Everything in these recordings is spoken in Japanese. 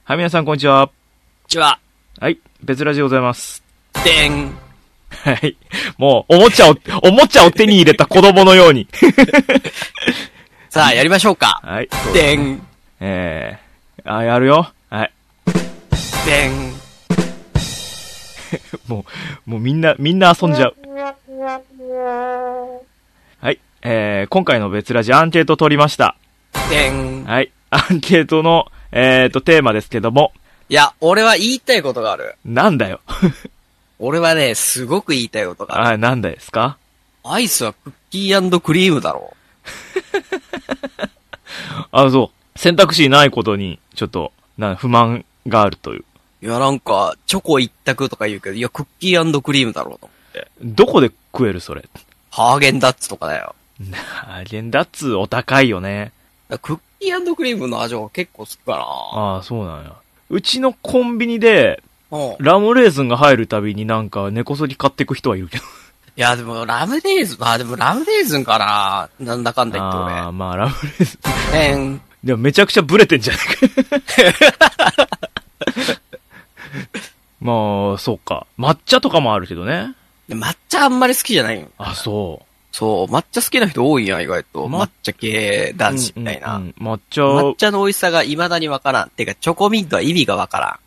はい、皆さんこんにちは。 こんにちは。 はい、別ラジでございます。 でん。 はい。もう、おもちゃを手に入れた子供のように。 さあ、やりましょうか。 はい。 でん。 やるよ。はい。 でん。 もうみんな遊んじゃう。はい。今回の別ラジアンケート取りました。 でん。 はい。アンケートの、テーマですけども。 いや、俺は言いたいことがある。 なんだよ。 俺はね、すごく言いたいことがある。 なんだですか？ アイスはクッキー&クリームだろう。そう。選択肢ないことに、ちょっと、不満があるという。 いや、なんか、チョコ一択とか言うけど、いや、クッキー&クリームだろうと思って。 どこで食えるそれ？ ハーゲンダッツとかだよ。 ハーゲンダッツお高いよね。 クッキー&クリームの味は結構好きかな。 そうなんや。うちのコンビニで、 ラムレーズンが入るたびになんか根こそぎ買ってく人はいるけど。 いや、でもラムレーズンかな。なんだかんだ言って俺。 ラムレーズン。 でもめちゃくちゃブレてんじゃねえか。そうか。抹茶とかもあるけどね。 抹茶あんまり好きじゃないよ。 そう。 そう、抹茶好きな人多いやん、意外と。抹茶系男子みたいな。 抹茶の美味しさが未だにわからん。てか、チョコミントは意味がわからん。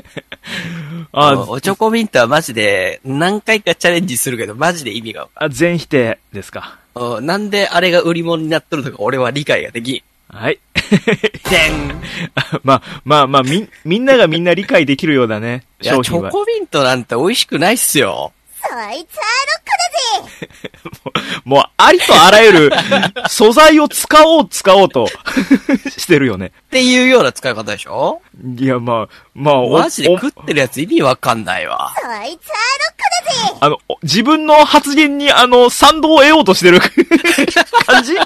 チョコミントはマジで何回かチャレンジするけど、マジで意味がわからん。 全否定ですか。 なんであれが売り物になっとるのか俺は理解ができん。 はい。 でん。 みんながみんな理解できるようだね。 いや、チョコミントなんて美味しくないっすよ。 そいつはロックだぜもう、ありとあらゆる素材を使おうとしてるよね。 っていうような使い方でしょ？ いや、マジで食ってるやつ意味わかんないわ。 そいつはロックだぜ自分の発言に賛同を得ようとしてる感じ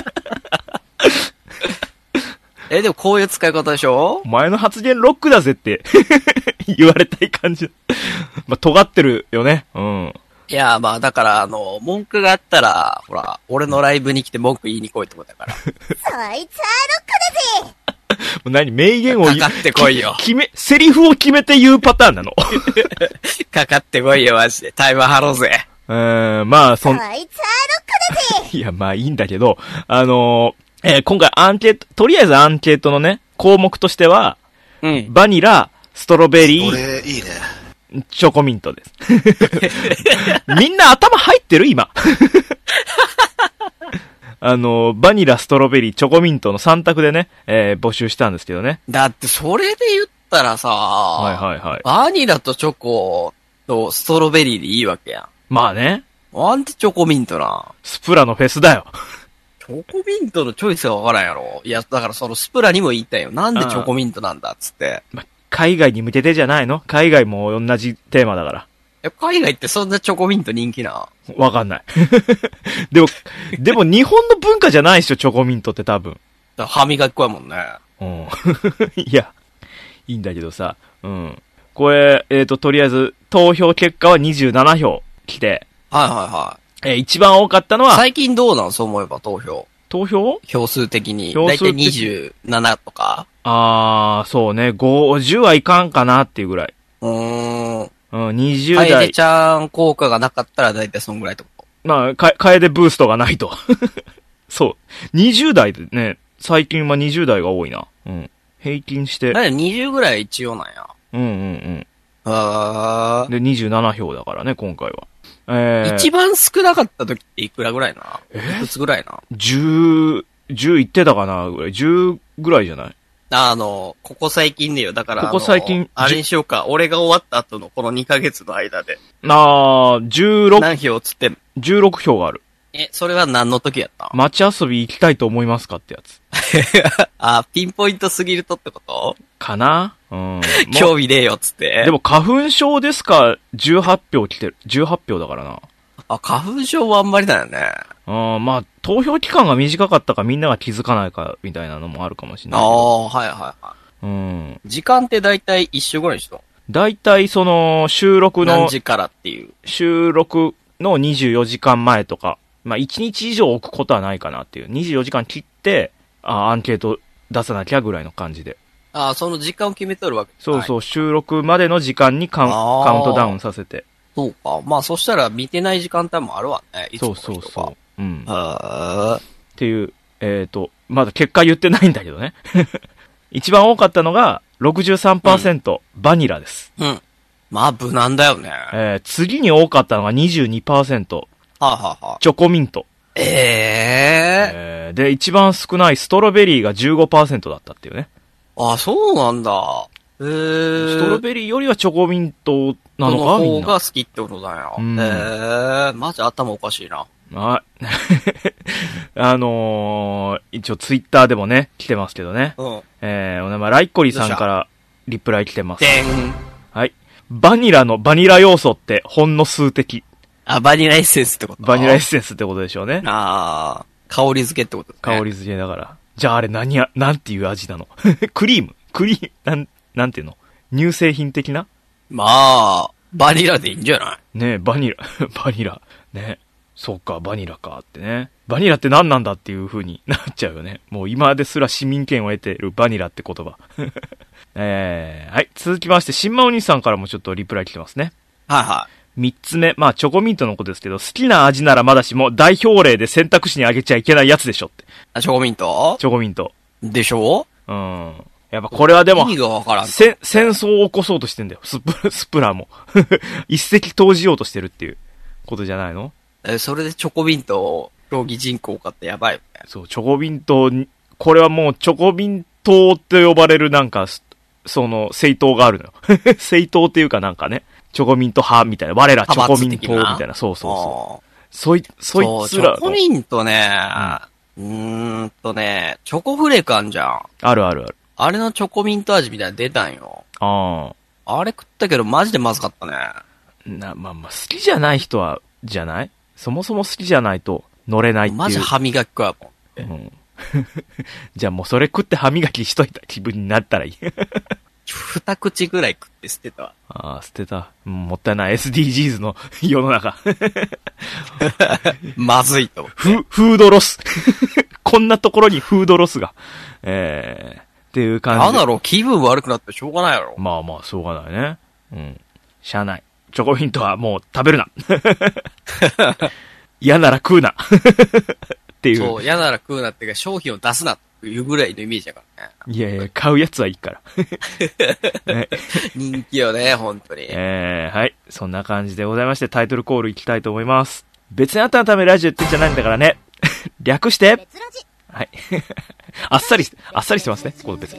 でもこういう使い方でしょ？ お前の発言ロックだぜって言われたい感じ。尖ってるよね。うん。 いや、だから、文句があったら、ほら、俺のライブに来て文句言いに来いってことだから。そいつはロックだぜ何名言をかかってこいよ。 セリフを決めて言うパターンなのかかってこいよ、マジで。タイマー張ろうぜ。 そいつはロックだぜいや、いいんだけど、今回とりあえずアンケートのね、項目としては、バニラ、ストロベリー、 これ、いいね。 チョコミントです。みんな頭入ってる今。バニラ、ストロベリー、チョコミントの3択でね、募集したんですけどね。 だって、それで言ったらさ、バニラとチョコとストロベリーでいいわけやん。 まあね。 なんでチョコミントな。 スプラのフェスだよ。 チョコミントのチョイスがわからんやろ。いや、だからそのスプラにも言いたいよ。なんでチョコミントなんだっつって。 海外に向けてじゃないの？海外も同じテーマだから。 海外ってそんなチョコミント人気な？ わかんない。でも日本の文化じゃないでしょ、チョコミントって多分。 歯磨き粉やもんね。 いや、いいんだけどさ。これ、とりあえず、投票結果は27票来て。一番多かったのは。 最近どうなん？そう思えば投票票数的に。だいたい27とか？ そうね。50はいかんかなっていうぐらい。20代。 楓ちゃん効果がなかったらだいたいそんぐらいってこと？ 楓ブーストがないと。そう。20代でね、最近は20代が多いな。平均して。 20ぐらい一応なんや。 で、27票だからね、今回は。 一番少なかった時っていくらぐらいな？いくつぐらいな？ 10いってたかなぐらい。10ぐらいじゃない？ ここ最近でよ。だから、 ここ最近。 あれにしようか。俺が終わった後のこの2ヶ月の間で。 16。 何票つってんの？ 16票がある。 それは何の時やった？ 街遊び行きたいと思いますかってやつ。 ピンポイントすぎるとってことかな？ 興味ねえよっつって。 でも花粉症ですか18票来てる。18票だからな。 花粉症はあんまりだよね。 投票期間が短かったかみんなが気づかないかみたいなのもあるかもしれない。 時間ってだいたい一緒ぐらいでしょ？ だいたいその収録の。 何時からっていう。 収録の24時間前とか。1日以上置くことはないかなっていう。24時間切って、アンケート出さなきゃぐらいの感じで。 ああ、その時間を決めとるわけ。 そうそう、収録までの時間にカウントダウンさせて。 そうか。まあそしたら見てない時間帯もあるわね。いつもそうそうそう。うん。 っていう、まだ結果言ってないんだけどね。一番多かったのが 63%、バニラです。 うん。まあ無難だよね。 次に多かったのが 22%。チョコミント。 で、 一番少ないストロベリーが 15% だったっていうね。 あ、そうなんだ。 ストロベリーよりはチョコミントなのかみんな。 方が好きってことだよ。マジ頭おかしいな。 はい。一応ツイッターでもね、来てますけどね。 うん。 お名前、ライコリさんからリプライ来てます。 でん。 はい。バニラ要素ってほんの数滴。 あ、バニラエッセンスってこと？ バニラエッセンスってことでしょうね。 ああ、香り付けってことですね。 香り付けだから。じゃああれなんていう味なの？クリーム、なんていうの？乳製品的な？ まあ、バニラでいいんじゃない？ ねえ、バニラ。ね。そうか、バニラかってね。バニラって何なんだっていう風になっちゃうよね。もう今ですら市民権を得ているバニラって言葉。はい。続きまして、新馬お兄さんからもちょっとリプライ来てますね。 はいはい。 三つ目、まあチョコミントのことですけど、好きな味ならまだしも代表例で選択肢にあげちゃいけないやつでしょって。 あ、チョコミントでしょ？ うん。やっぱこれはでも、 意味がわからん。 戦争を起こそうとしてんだよ。スプラも。一石投じようとしてるっていうことじゃないの？ それでチョコミントを競技人口かってやばいよね。 そう、チョコミント、これはもうチョコミントって呼ばれるなんか、その、政党があるのよ。政党っていうかなんかね。チョコミント派みたいな。我らチョコミントみたいな。そう。そいつら。 チョコミントね、チョコフレークあんじゃん。 ある。 あれのチョコミント味みたいなの出たんよ。あれ食ったけどマジでまずかったね。 まあ、好きじゃない人は、じゃない？そもそも好きじゃないと乗れないっていう。 マジ歯磨き粉やもん。 うん。じゃあもうそれ食って歯磨きしといた気分になったらいい。 二口ぐらい食って捨てた。 ああ、捨てた。もったいない。SDGs の世の中。 まずいと。 フードロス。こんなところにフードロスが。っていう感じ。 なんだろう、気分悪くなってしょうがないやろ。 まあ、しょうがないね。うん。しゃあない。チョコミントはもう食べるな。嫌なら食うな。っていう。 そう、嫌なら食うなっていうか商品を出すなっていうぐらいのイメージだからね。 いや、買うやつはいいから。 ね、人気よね、本当に。 はい。そんな感じでございまして、タイトルコールいきたいと思います。別にあんたのためラジオってんじゃないんだからね。略して。はい。あっさりしてますね、この別に。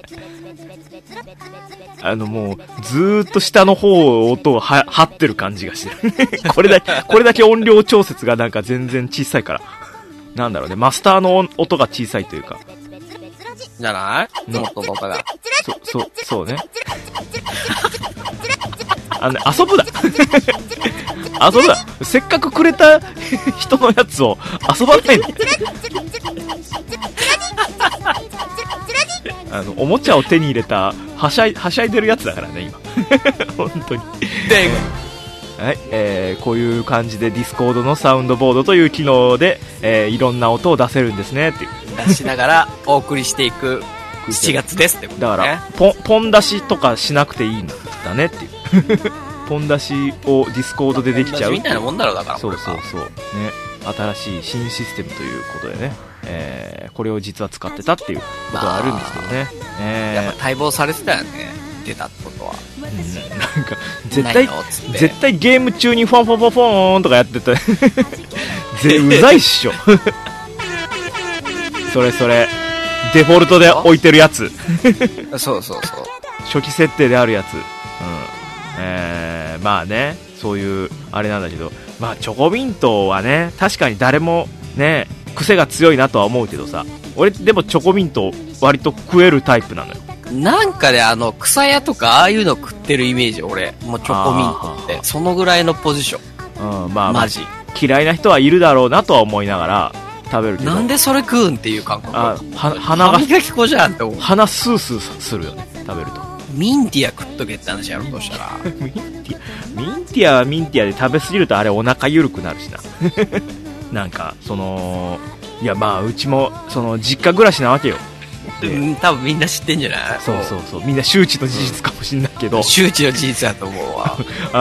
もう、ずーっと下の方音を張ってる感じがしてる。これだけ音量調節がなんか全然小さいから。なんだろうね、マスターの音が小さいというか。 じゃないの音が。 そうね。遊ぶな。せっかくくれた人のやつを遊ばないで。おもちゃを手に入れた、はしゃいでるやつだからね、今。本当に。はい、こういう感じでディスコードのサウンドボードという機能で、いろんな音を出せるんですね、っていう。 出しながらお送りしていく7月ですってことね。 だから、ポン出しとかしなくていいんだねっていう。ポン出しをディスコードでできちゃう。 みたいなもんだろうだから。 そう。ね。新しい新システムということでね。これを実は使ってたっていうことはあるんですけどね。 やっぱ待望されてたよね。出たってことは。 なんか、絶対ゲーム中にフォンフォンとかやってた。うざいっしょ。それ。デフォルトで置いてるやつ。 そう。 初期設定であるやつ。まあね、そういう、あれなんだけど、まあチョコミントはね、確かに誰もね、癖が強いなとは思うけどさ、俺でもチョコミント割と食えるタイプなのよ。 なんかね、草屋とかああいうの食ってるイメージ、俺。もうチョコミントって。そのぐらいのポジション。 まあ、 マジ。 嫌いな人はいるだろうなとは思いながら食べるけど。 なんでそれ食うんっていう感覚。 鼻が。 歯磨き粉じゃんって思う。 鼻スースーするよね、食べると。 ミンティア食っとけって話やろうとしたら。 ミンティアはミンティアで食べ過ぎるとあれお腹緩くなるしな。なんか、いやまあうちも、実家暮らしなわけよ。 多分みんな知ってんじゃない？ そうそうそう。みんな周知の事実かもしんないけど。 周知の事実だと思うわ。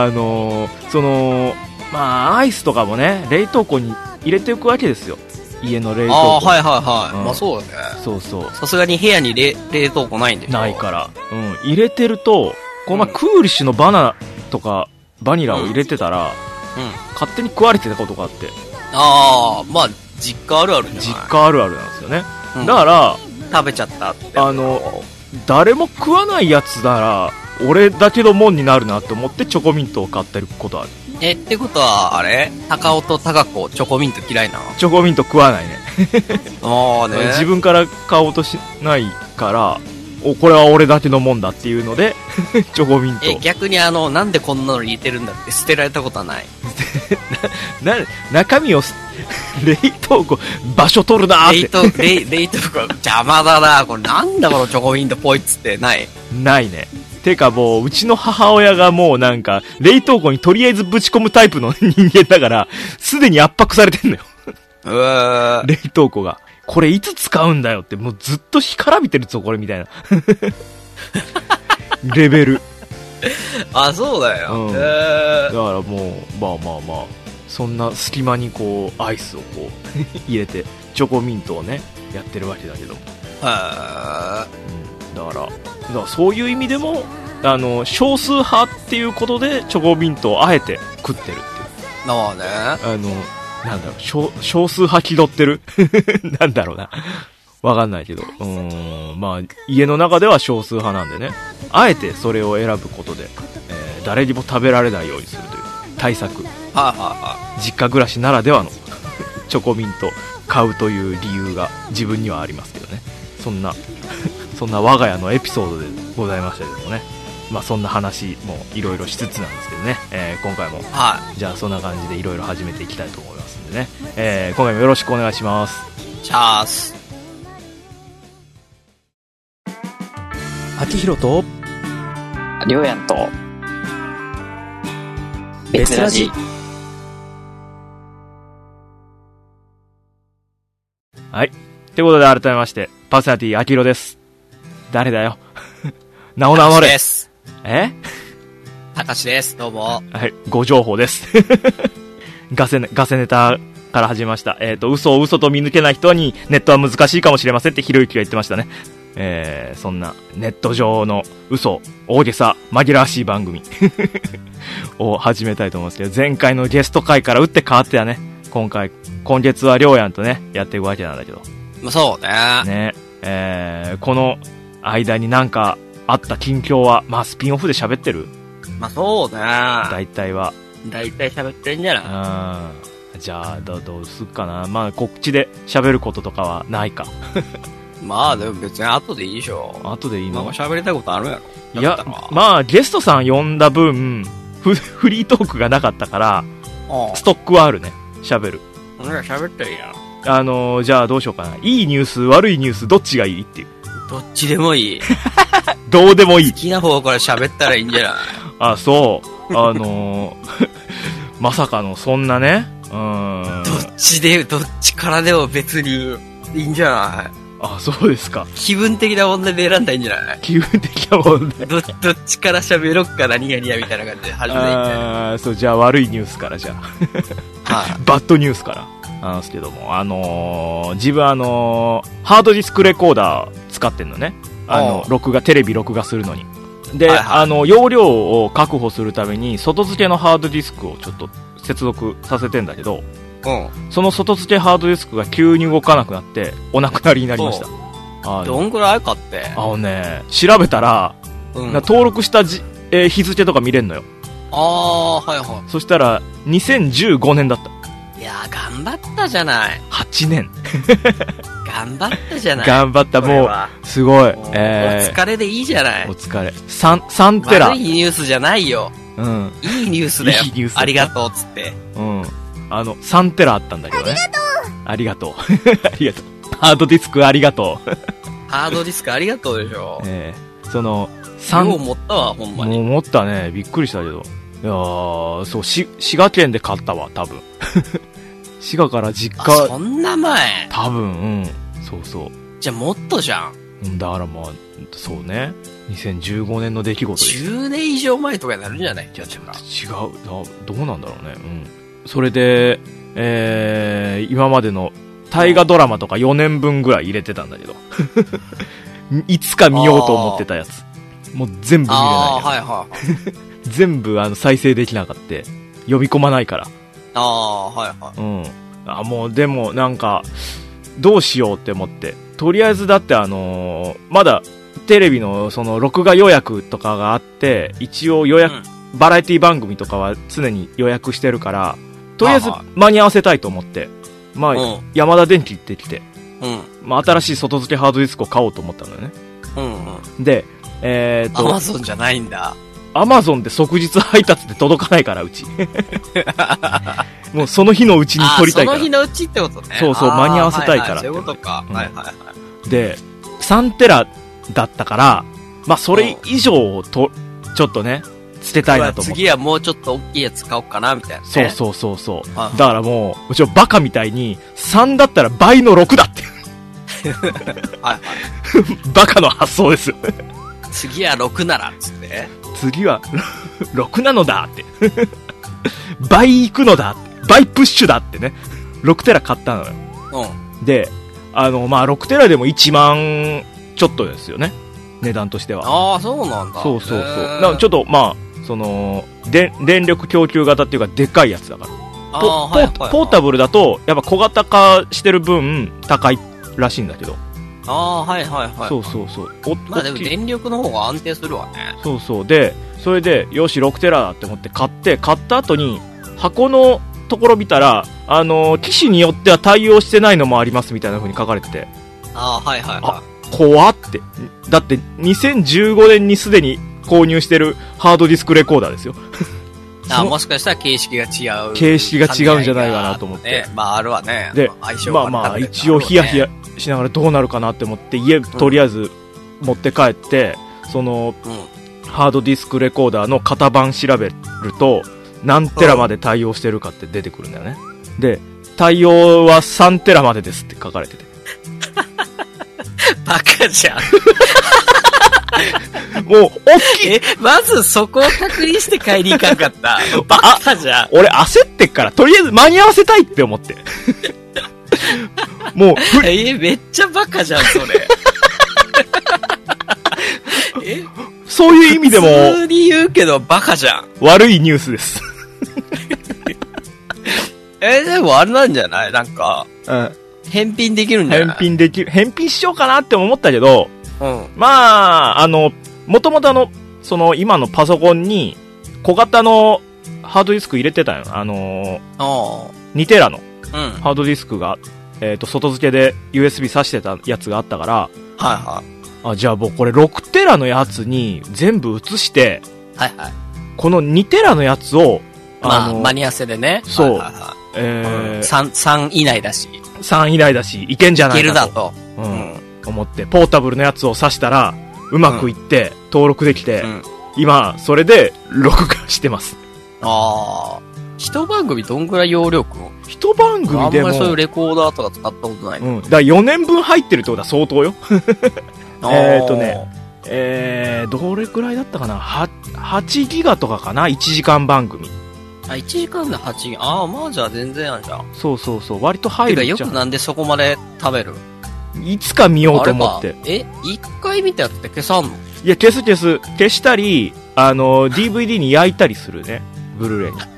まあ、アイスとかもね、冷凍庫に入れておくわけですよ。家の冷凍庫。 ああ、はいはいはい。まあそうだね。 そうそう。 さすがに部屋に冷凍庫ないんでしょ？ ないから。入れてると、クーリッシュのバナナとか、バニラを入れてたら、勝手に食われてたことがあって。 ああ、まあ、実家あるあるじゃない？ 実家あるあるなんですよね。だから、 食べちゃったって。 誰も食わないやつなら、俺だけのもんになるなって思ってチョコミントを買ってることある。 ってことは、あれ？高尾と高子、チョコミント嫌いなの？ チョコミント食わないね。 ああね。 自分から買おうとしないから、これは俺だけのもんだっていうので、チョコミント。 逆になんでこんなの入れてるんだって捨てられたことはない？ 中身を、冷凍庫、場所取るなーって。 冷凍庫、邪魔だな。これなんだこのチョコミントポイッツってない？ ないね。てかもう、うちの母親がもうなんか、冷凍庫にとりあえずぶち込むタイプの人間だから、すでに圧迫されてんのよ。冷凍庫が。これいつ使うんだよって、もうずっと干からびてるぞ、これみたいな。レベル。 あ、そうだよ。 だからもう、まあ、そんな隙間にこう、アイスをこう、入れて、チョコミントをね、やってるわけだけども。だからそういう意味でも、少数派っていうことで、チョコミントをあえて食ってるっていう。 まあね。 なんだろう、少数派気取ってるなんだろうな。わかんないけど。まあ、家の中では少数派なんでね。あえてそれを選ぶことで、誰にも食べられないようにするという対策。実家暮らしならではのチョコミント買うという理由が自分にはありますけどね。そんな我が家のエピソードでございましたけどもね。まあそんな話もいろいろしつつなんですけどね。今回も、じゃあそんな感じでいろいろ始めていきたいと思いますんでね。今回もよろしくお願いします。 チャース。 秋広とりょうやんと別ラジ。 はい。ということで改めまして、パーソナリティ秋広です。誰だよ。名を名乗れ。 です。たかしです。どうも。 はい。ご情報です。ガセネタから始めました。嘘を嘘と見抜けない人にネットは難しいかもしれませんってひろゆきが言ってましたね。そんなネット上の嘘、大げさ、紛らわしい番組を始めたいと思うんですけど、前回のゲスト回から打って変わってはね、今月はりょうやんとね、やっていくわけなんだけど。 まあそうね。 この間になんかあった近況は、まあスピンオフで喋ってる？ まあそうね。 大体喋ってんじゃない？ じゃあどうすっかな。まあこっちで喋ることとかはないか。 まあでも別に後でいいでしょ。 後でいいの？ まあ喋りたいことあるやろ。 いや、まあゲストさん呼んだ分、フリートークがなかったから、ストックはあるね。喋る。 喋ったらいいやん。じゃあどうしようかな。いいニュース、悪いニュース、どっちがいいっていう。 どっちでもいい。 どうでもいい。 好きな方から喋ったらいいんじゃない？ あ、そう。まさかのそんなね。 どっちからでも別にいいんじゃない？ あ、そうですか。 気分的な問題で選んだらいいんじゃない？ 気分的な問題。 どっちから喋ろっか何がみたいな感じで始めていいんじゃない？ そう、じゃあ悪いニュースからじゃあ。バッドニュースから。なんですけども、自分ハードディスクレコーダー使ってんのね。テレビ録画するのに。で、容量を確保するために、外付けのハードディスクをちょっと接続させてんだけど、その外付けハードディスクが急に動かなくなって、お亡くなりになりました。 どんくらいかって？ 調べたら、登録した日付とか見れんのよ。 はいはい。 そしたら、2015年だった。 いやー、頑張ったじゃない。 8年。 頑張ったじゃない。 頑張った、もう、すごい。お疲れでいいじゃない。 お疲れ。3テラ。 悪いニュースじゃないよ。いいニュースだよ。 いいニュース。 ありがとう、つって。 3テラあったんだけどね。ありがとう。ありがとう。ハードディスクありがとう。 ハードディスクありがとうでしょ。 よう持ったわ、ほんまに。 もう持ったね。びっくりしたけど。いやー、そう、滋賀県で買ったわ、多分。滋賀から実家。 そんな前？ 多分、そうそう。 じゃあもっとじゃん。 だからまあ、そうね。2015年の出来事です。 10年以上前とかになるんじゃない？ いや、違う。どうなんだろうね。それで、今までの大河ドラマとか4年分ぐらい入れてたんだけど。いつか見ようと思ってたやつ。もう全部見れない。 はいはい。 全部再生できなかった。呼び込まないから。 はいはい。 もうでもなんか、どうしようって思って。とりあえずだってまだテレビのその録画予約とかがあって、一応予約、バラエティ番組とかは常に予約してるから、とりあえず間に合わせたいと思って、まあ、山田電機行ってきて、まあ新しい外付けハードディスクを買おうと思ったのよね。で、 アマゾンじゃないんだ。 アマゾンで即日配達で届かないから、うち。もうその日のうちに取りたいから。 その日のうちってことね。 そうそう、間に合わせたいから。 そういうことか。 で、3テラだったから、まあそれ以上をちょっとね、捨てたいなと思って。 次はもうちょっと大きいやつ買おうかな、みたいな、ね。 そう。だからもう、うちはバカみたいに、3だったら倍の6だって。バカの発想ですよ。 次は6なら、つって。 次は、6なのだって。倍いくのだって。倍プッシュだってね。6テラ買ったのよ。で、まあ、6テラでも1万ちょっとですよね。値段としては。 そうなんだ。 そう。ちょっと、まあ、電力供給型っていうか、でっかいやつだから。ポータブルだと、やっぱ小型化してる分、高いらしいんだけど。 そう。まあでも電力の方が安定するわね。 そう。で、それで、よし、6テラだって思って買った後に、箱のところ見たら、機種によっては対応してないのもありますみたいな風に書かれてて。怖って。だって、2015年にすでに購入してるハードディスクレコーダーですよ。 もしかしたら形式が違う。 形式が違うんじゃないかなと思って。 まああるわね。 で、まあ一応ヒヤヒヤしながらどうなるかなって思って、家とりあえず持って帰って、ハードディスクレコーダーの型番調べると、何テラまで対応してるかって出てくるんだよね。で、対応は3テラまでですって書かれてて。 バカじゃん。 もう、大きい。 まずそこを確認して買いに行かんかった。バカじゃん。 俺焦ってっから、とりあえず間に合わせたいって思って。もう、 めっちゃバカじゃん、それ。 そういう意味でも、 普通に言うけどバカじゃん。 悪いニュースです。 でもあれなんじゃない？なんか、返品できるんじゃない？ 返品しようかなって思ったけど、まあ、もともと今のパソコンに、小型のハードディスク入れてたよ。2テラのハードディスクが、外付けで USB 挿してたやつがあったから、じゃあ僕これ6テラのやつに全部移して、この2テラのやつを、 間に合わせでね。 そう。 3以内だし。 3以内だし、いけんじゃないかと。 いけるだと。 思って、ポータブルのやつを挿したら、うまくいって、登録できて、今、それで、録画してます。 一番組どんぐらい容量くん？ 一番組でも。 あんまりそういうレコーダーとか使ったことないの。 だから4年分入ってるってことは相当よ。どれくらいだったかな ?8 ギガとかかな ?1 時間番組。 1時間で8ギガ。まあじゃあ全然あるじゃん。 そう。割と入るじゃん。 よくなんでそこまで食べる？ いつか見ようと思って。 一回見たやつって消さんの？ いや、消したり、DVD に焼いたりするね。ブルーレイに。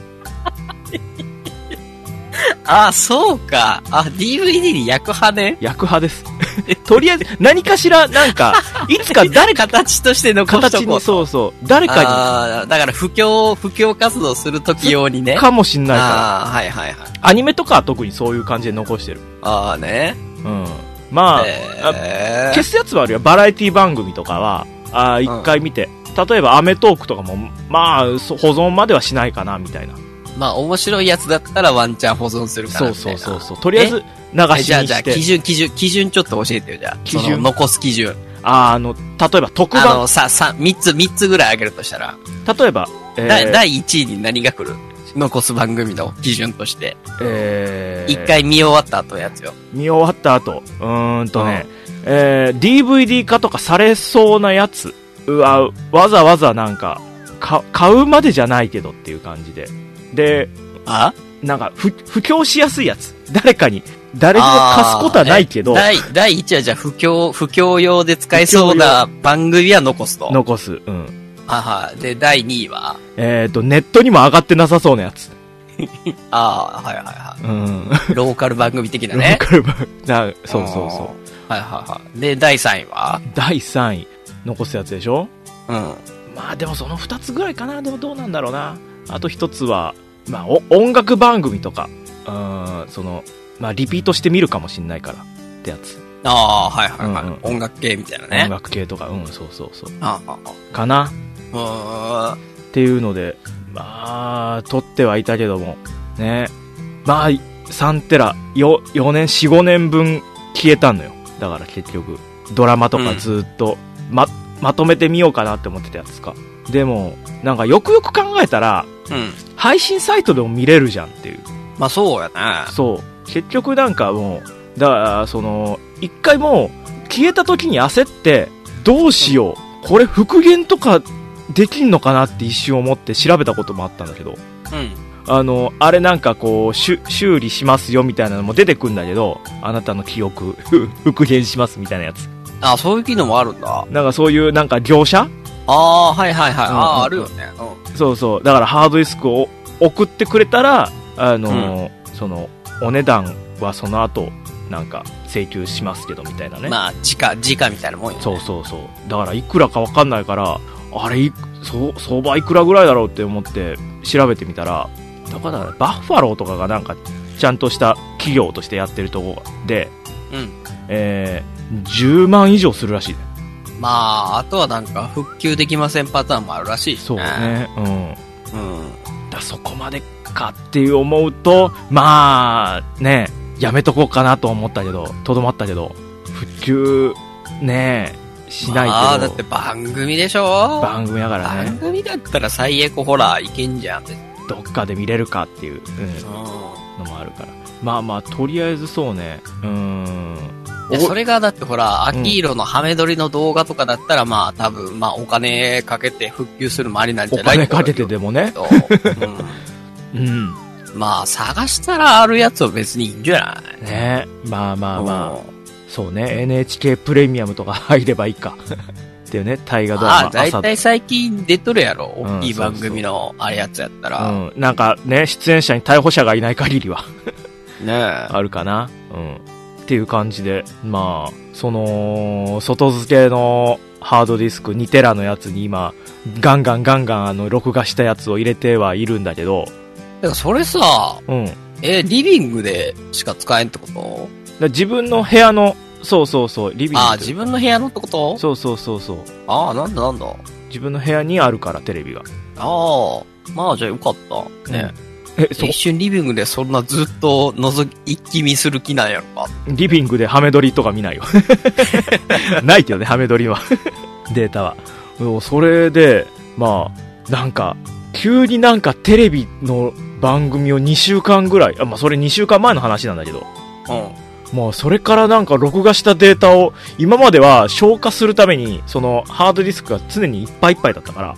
そうか。DVD に焼く派ね。 焼く派です。とりあえず、何かしら、なんか、いつか誰か、 形として残しとこう。 そう。誰かに。だから、布教活動するとき用にね。 かもしんないから。 はい。 アニメとかは特にそういう感じで残してる。 ね。 まあ、消すやつはあるよ。バラエティ番組とかは、一回見て。例えば、アメトークとかも、まあ、保存まではしないかな、みたいな。 まあ、面白いやつだったらワンチャン保存するから。そう。 とりあえず、流しにして。 じゃあ、基準ちょっと教えてよ、じゃあ。基準。残す基準。 例えば特番。 3つぐらいあげるとしたら。 例えば、 第1位に何が来る？残す番組の基準として。一回見終わった後のやつよ。 見終わった後。 DVD 化とかされそうなやつは、わざわざなんか、買うまでじゃないけどっていう感じで。で、なんか、布教しやすいやつ。誰にも貸すことはないけど。 第1話じゃ布教用で使えそうな番組は残すと。 残す。うん。 はい。で、第2位はネットにも上がってなさそうなやつ。 はい。うん。ローカル番組的なね。 ローカル番組。そう。 はい。で、第3位は第3位。残すやつでしょ？ うん。 まあでもその2つぐらいかな。でもどうなんだろうな。あと1つは、まあ音楽番組とか、まあリピートしてみるかもしんないからってやつ。 はい。音楽系みたいなね。 音楽系とか、そう。かな。っていうので、まあ、撮ってはいたけども、ね。まあ、3テラ、4年、4、5年分消えたのよ。だから結局、ドラマとかずっと、まとめてみようかなって思ってたやつか。でも、なんかよくよく考えたら、配信サイトでも見れるじゃんっていう。 まあそうやね。 そう。結局なんかもう、だから一回もう、消えた時に焦って、どうしよう。これ復元とかできんのかなって一瞬思って調べたこともあったんだけど。あれなんかこう、修理しますよみたいなのも出てくんだけど、あなたの記憶、復元しますみたいなやつ。 そういう機能もあるんだ。 なんかそういうなんか業者？ はい。あるよね。 そう。だからハードディスクを送ってくれたら、お値段はその後、なんか請求しますけどみたいなね。 まあ、時価みたいなもんよね。 そう。だからいくらかわかんないから、あれ、相場いくらぐらいだろうって思って調べてみたら、だからバッファローとかがなんかちゃんとした企業としてやってるとこで、10万以上するらしい。 まあ、あとはなんか復旧できませんパターンもあるらしいしね。 そうね。そこまでかっていう思うと、まあね、やめとこうかなと思ったけど、とどまったけど、復旧ねしないけど。 だって番組でしょ？ 番組だからね。 番組だったら最悪ほらいけんじゃんって。 どっかで見れるかっていうのもあるから。まあとりあえずそうね。 それがだってほら、秋色のハメ撮りの動画とかだったら、まあ多分、まあお金かけて復旧するもありなんじゃないか。 お金かけてでもね。 まあ探したらあるやつは別にいいんじゃないね。まあ。そうね。NHK プレミアムとか入ればいいか。っていうね、大河ドラマ。 だいたい最近出とるやろ。大きい番組のあれやつやったら。 なんかね、出演者に逮捕者がいない限りは。 ねあるかな。っていう感じで、まあ、外付けのハードディスク2テラのやつに今、ガンガン録画したやつを入れてはいるんだけど。 だからそれさ、リビングでしか使えんってこと？ 自分の部屋の、そう、リビング。 自分の部屋のってこと？ そう。 なんだ。 自分の部屋にあるから、テレビが。 まあじゃあよかった。ね。一瞬リビングでそんなずっと一気見する気なんやろか。 リビングでハメ撮りとか見ないよ。ないけどね、ハメ撮りは。データは。それで、まあ、なんか、急になんかテレビの番組を2週間ぐらい、まあそれ2週間前の話なんだけど。まあそれからなんか録画したデータを、今までは消化するために、そのハードディスクが常にいっぱいだったから、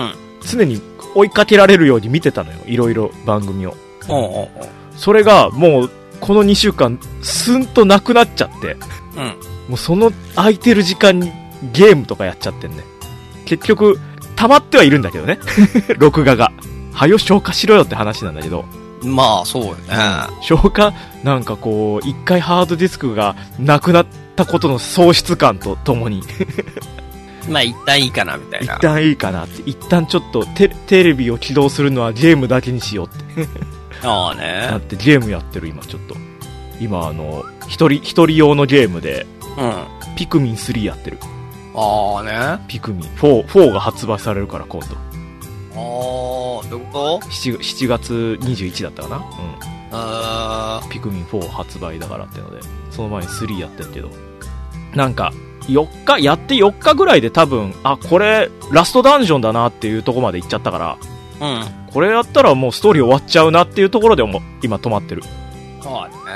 常に追いかけられるように見てたのよ。いろいろ番組を。それがもうこの2週間スンとなくなっちゃって。もうその空いてる時間にゲームとかやっちゃってんね。結局、溜まってはいるんだけどね。録画が。はよ消化しろよって話なんだけど。 まあそうよね。 消化、なんかこう、一回ハードディスクがなくなったことの喪失感とともに。 まあ一旦いいかなみたいな。 一旦いいかなって。一旦ちょっとテレビを起動するのはゲームだけにしようって。だってゲームやってる今ちょっと。今一人用のゲームで、ピクミン3やってる。ピクミン4が発売されるから今度。 どういうこと 7月21だったかな。ピクミン4発売だからってので、その前に3やってるけど。なんか、やって4日ぐらいで多分、これ、ラストダンジョンだなっていうところまで行っちゃったから、これやったらもうストーリー終わっちゃうなっていうところで今止まってる。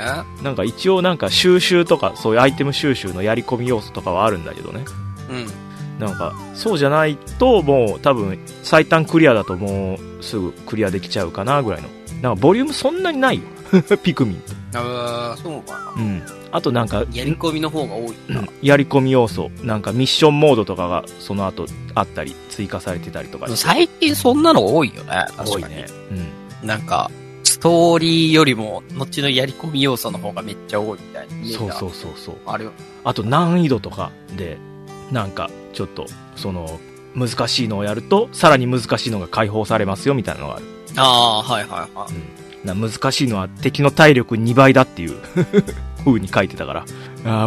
なんか一応なんか収集とか、そういうアイテム収集のやり込み要素とかはあるんだけどね。 うん。 なんか、そうじゃないと、もう多分、最短クリアだともうすぐクリアできちゃうかな、ぐらいの。なんか、ボリュームそんなにないよ。ピクミンって。 そうかな。 うん。あとなんか、 やり込みの方が多いな。 やり込み要素。なんかミッションモードとかがその後あったり、追加されてたりとか。 最近そんなの多いよね。 多いね。 うん。なんか、ストーリーよりも、後のやり込み要素の方がめっちゃ多いみたいな。 そう。 あるよ。 あと難易度とかで、なんか、ちょっと、その、難しいのをやると、さらに難しいのが解放されますよ、みたいなのがある。 はいはいはい。 難しいのは敵の体力2倍だっていう風に書いてたから、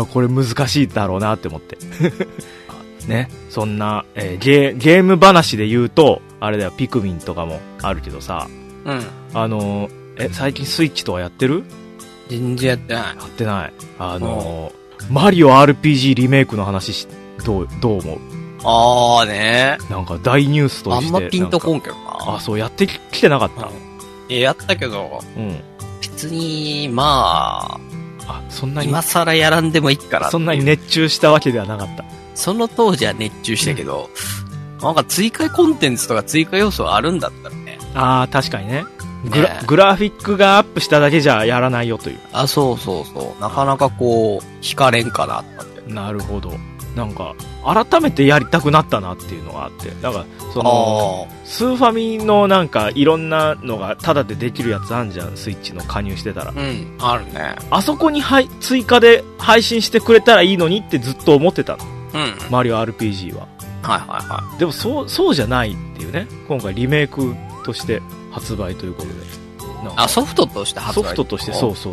これ難しいだろうなって思ってね。そんな、ゲーム話で言うとあれだよ、ピクミンとかもあるけどさ、最近スイッチとかやってる？ 全然やってない。 やってない。マリオ RPG リメイクの話どう思う？ ね。 なんか大ニュースとして。 あんまピンとこんけどな。 そう、やってきてなかった。 やったけど、別に、まあ、 そんなに今更やらんでもいいから。 そんなに熱中したわけではなかった。 その当時は熱中したけど、なんか追加コンテンツとか追加要素があるんだったらね。 確かにね。グラフィックがアップしただけじゃやらないよという。 そう。なかなかこう、惹かれんかなって。 なるほど。なんか、改めてやりたくなったなっていうのがあって。なんか、その、スーファミのなんか、いろんなのがタダでできるやつあんじゃん、スイッチの加入してたら。 あるね。 あそこに追加で配信してくれたらいいのにってずっと思ってたの。マリオ RPG は。でもそうじゃないっていうね。今回リメイクとして発売ということで。 ソフトとして発売？ ソフトとして、そう。もう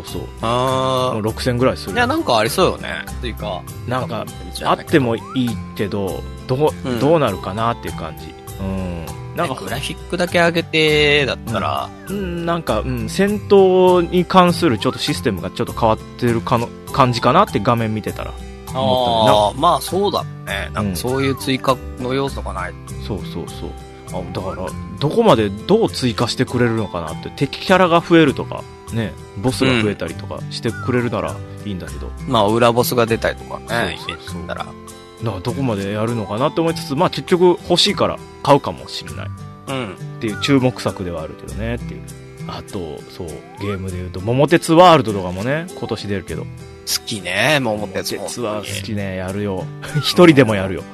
6000ぐらいする。 いや、なんかありそうよね。追加。 なんか、あってもいいけど、どうなるかなっていう感じ。 なんかグラフィックだけ上げて、だったら。 なんか、戦闘に関するちょっとシステムがちょっと変わってる感じかなって画面見てたら。 まあそうだね。なんかそういう追加の要素がない。 そう。だから、どこまでどう追加してくれるのかなって、敵キャラが増えるとか、ね、ボスが増えたりとかしてくれるならいいんだけど。 まあ、裏ボスが出たりとかね、イベントだったら。 だからどこまでやるのかなって思いつつ、まあ結局欲しいから買うかもしれない。っていう注目作ではあるけどね、っていう。あと、そう、ゲームで言うと、桃鉄ワールドとかもね、今年出るけど。 好きね、桃鉄は好きね、やるよ。一人でもやるよ。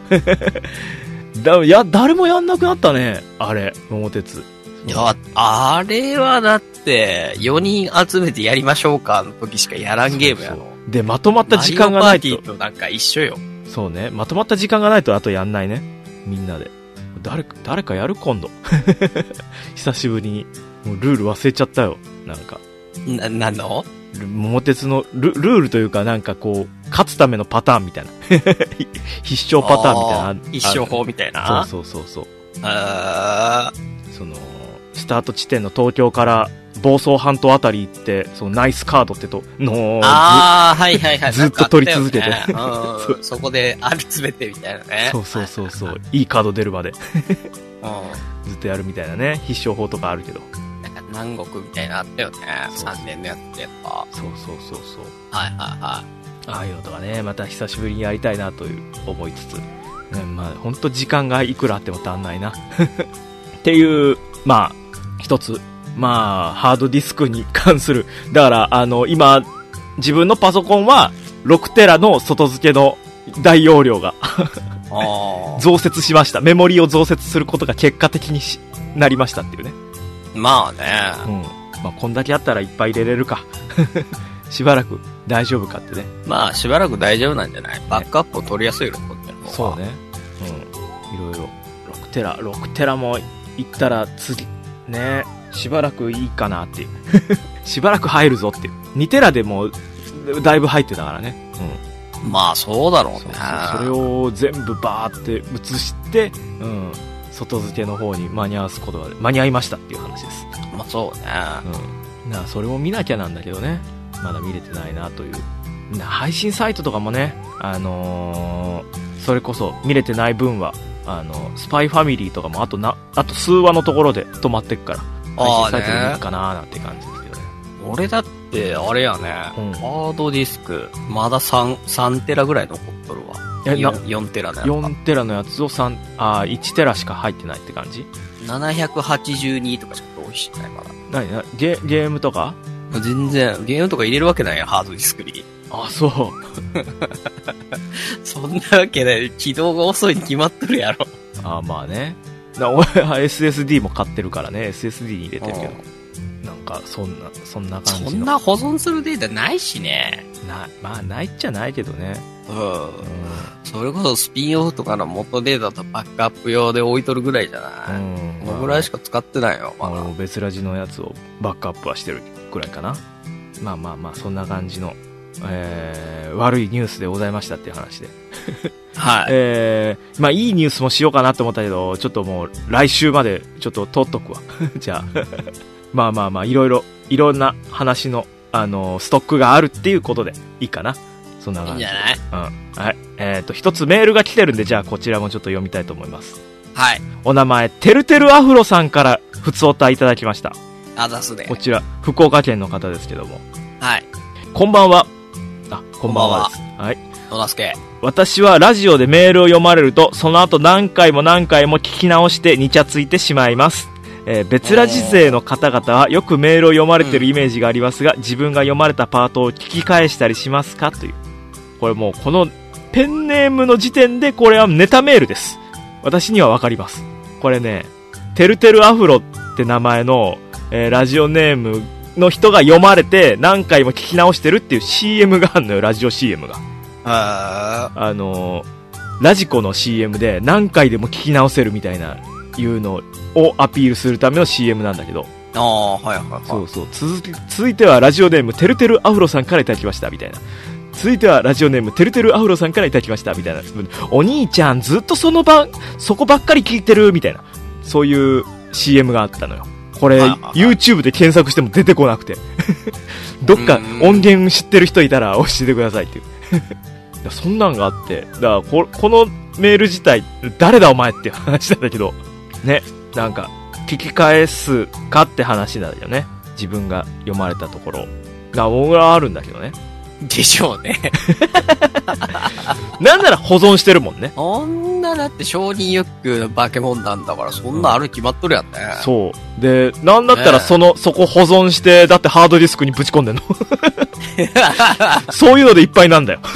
誰もやんなくなったね、あれ、桃鉄。 いや、あれはだって、4人集めてやりましょうかの時しかやらんゲームやろ。 で、まとまった時間がないと。 マリオパーティーとなんか一緒よ。 そうね、まとまった時間がないとあとやんないね。みんなで。誰かやる今度。久しぶりに。もうルール忘れちゃったよ。なんか。 なんの？ 桃鉄のルールというかなんかこう、勝つためのパターンみたいな。必勝パターンみたいな。 必勝法みたいな。 そう。その、スタート地点の東京から房総半島あたり行って、そのナイスカードってのはい。 ずっと取り続けて。 そこで集めてみたいなね。 そう。いいカード出るまで。ずっとやるみたいなね。必勝法とかあるけど。 なんか南国みたいなのあったよね。3年のやつってやっぱ。 そう。 はい。 ああいうのとかね、また久しぶりにやりたいなという思いつつ。ね、まあ、ほんと時間がいくらあっても足んないな。っていう、まあ、一つ。まあ、ハードディスクに関する。だから、今、自分のパソコンは、6テラの外付けの大容量が増設しました。メモリを増設することが結果的になりましたっていうね。 まあね。 まあ、こんだけあったらいっぱい入れれるか。しばらく大丈夫かってね。 まあ、しばらく大丈夫なんじゃない？バックアップを取りやすいよ、こっちの方が。 そうね。いろいろ。6テラもいったら次、ね、しばらくいいかなっていう。しばらく入るぞっていう。2テラでもだいぶ入ってたからね。 まあ、そうだろうね。 それを全部バーって移して、外付けの方に間に合いましたっていう話です。 まあ、そうね。 それも見なきゃなんだけどね。まだ見れてないなという。配信サイトとかもね、それこそ見れてない分は、スパイファミリーとかもあと数話のところで止まってくから、配信サイトで見るかなーなんて感じですけどね。 俺だって、あれやね、ハードディスク、まだ3テラぐらい残っとるわ。4テラのやつ。 4テラのやつを1テラしか入ってないって感じ？ 782 とかしか同意してないから。 ゲームとか？ 全然、ゲームとか入れるわけないやん、ハードディスクに。 あ、そう。 そんなわけない。起動が遅いに決まっとるやろ。 あ、まあね。俺は SSD も買ってるからね、SSD に入れてるけど。なんか、そんな感じの。 そんな保存するデータないしね。 まあ、ないっちゃないけどね。 それこそスピンオフとかの元データとバックアップ用で置いとるぐらいじゃない。このぐらいしか使ってないよ。 俺も別ラジのやつをバックアップはしてるぐらいかな。まあ、そんな感じの、悪いニュースでございましたっていう話で。 はい。 まあ、いいニュースもしようかなと思ったけど、ちょっともう来週までちょっと通っとくわ。じゃあ。まあ、いろんな話の、ストックがあるっていうことでいいかな。そんな感じ。 いいんじゃない？ はい。一つメールが来てるんで、じゃあこちらもちょっと読みたいと思います。 はい。 お名前、てるてるアフロさんからふつおたいただきました。 あざすね。 こちら、福岡県の方ですけども。 はい。 こんばんは。こんばんはです。はい。 野田助。 私はラジオでメールを読まれると、その後何回も聞き直してニチャついてしまいます。別ラジ勢の方々はよくメールを読まれてるイメージがありますが、自分が読まれたパートを聞き返したりしますかという。これもうこのペンネームの時点でこれはネタメールです。私にはわかります。これね、てるてるアフロって名前の、ラジオネームの人が読まれて何回も聞き直してるっていう CM があるのよ、ラジオ CM が。ラジコの CM で何回でも聞き直せるみたいないうのをアピールするための CM なんだけど。 はい。 そう。続いてはラジオネームてるてるアフロさんからいただきましたみたいな。続いてはラジオネームてるてるアフロさんからいただきましたみたいな。お兄ちゃんずっとそこばっかり聞いてるみたいな。そういう CM があったのよ。これ、YouTube で検索しても出てこなくて。どっか音源知ってる人いたら教えてくださいっていう。そんなんがあって、だからこのメール自体、誰だお前っていう話なんだけど、ね、なんか、聞き返すかって話なんだよね。自分が読まれたところ。僕はあるんだけどね。 でしょうね。 なんなら保存してるもんね。 そんなだって承認欲求の化け物なんだから、そんなある決まっとるやんね。 そう。で、なんだったらそこ保存して、だってハードディスクにぶち込んでんの。そういうのでいっぱいなんだよ。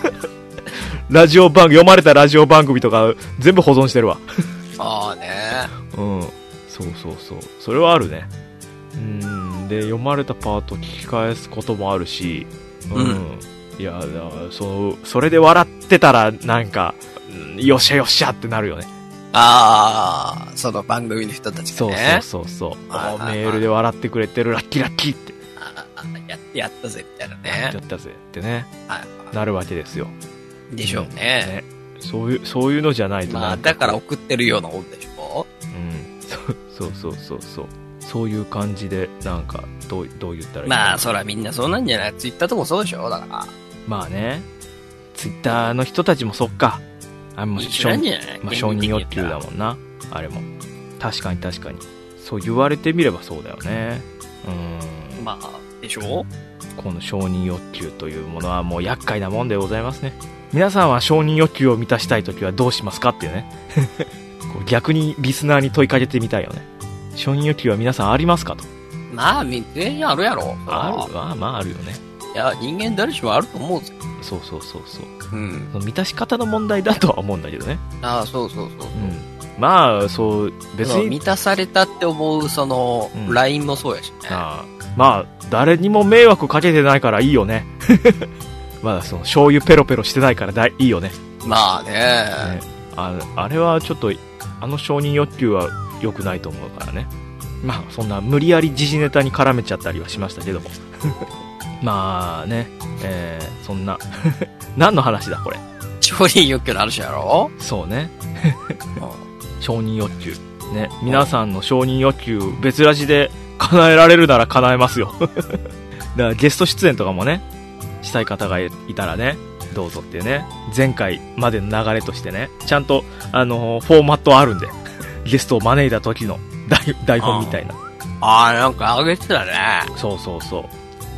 読まれたラジオ番組とか全部保存してるわ。 ああね。 そう。それはあるね。で、読まれたパート聞き返すこともあるし、いや、それで笑ってたら、なんか、よっしゃってなるよね。 その番組の人たちがね。そう。メールで笑ってくれてる、ラッキーって。 やったぜ、みたいなね。 やったぜってね。なるわけですよ。 でしょうね。 そういうのじゃないとまあ、だから送ってるようなもんでしょ。 そう。そういう感じで、なんか、どう言ったらいいまあ、そらみんなそうなんじゃない？ツイッターともそうでしょだから。 まあね。ツイッターの人たちもそっか。承認欲求だもんな。あれも。確かに。そう言われてみればそうだよね。 まあ、でしょ？ この承認欲求というものはもう厄介なもんでございますね。皆さんは承認欲求を満たしたいときはどうしますかっていうね。逆にリスナーに問いかけてみたいよね。承認欲求は皆さんありますかと。 まあ、全員あるやろ。 まああるよね。 いや、人間誰しもあると思うぜ。 そう。その満たし方の問題だとは思うんだけどね。 そう。 まあ、別に。 満たされたって思う、LINE もそうやしね。 まあ、誰にも迷惑かけてないからいいよね。まだ醤油ペロペロしてないからいいよね。 まあね。 あれはちょっと、承認欲求は良くないと思うからね。まあ、そんな無理やり時事ネタに絡めちゃったりはしましたけども。まあね、そんな、何の話だこれ。 承認欲求の話やろ？ そうね。承認欲求。ね、皆さんの承認欲求、別ラジで叶えられるなら叶えますよ。だからゲスト出演とかもね、したい方がいたらね、どうぞっていうね、前回までの流れとしてね、ちゃんと、フォーマットあるんで、ゲストを招いた時の台本みたいな。 なんかあげてたね。 そう。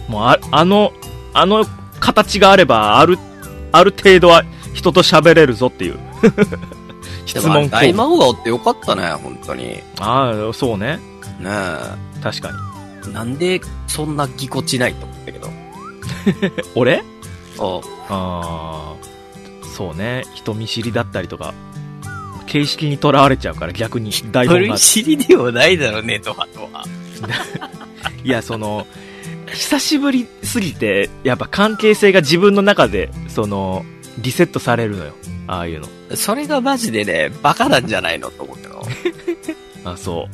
もうあの形があれば、ある程度は人と喋れるぞっていう。質問大魔王ってよかったね、本当に。 ああ、そうね。 ねえ。 確かに。なんで、そんなぎこちないと思ったけど。 俺？ ああ、そうね。人見知りだったりとか、形式にとらわれちゃうから逆に台本が。 人見知りでもないだろうね、とは。 いや、久しぶりすぎて、やっぱ関係性が自分の中で、リセットされるのよ。ああいうの。 それがマジでね、バカなんじゃないのと思うけど。 あ、そう。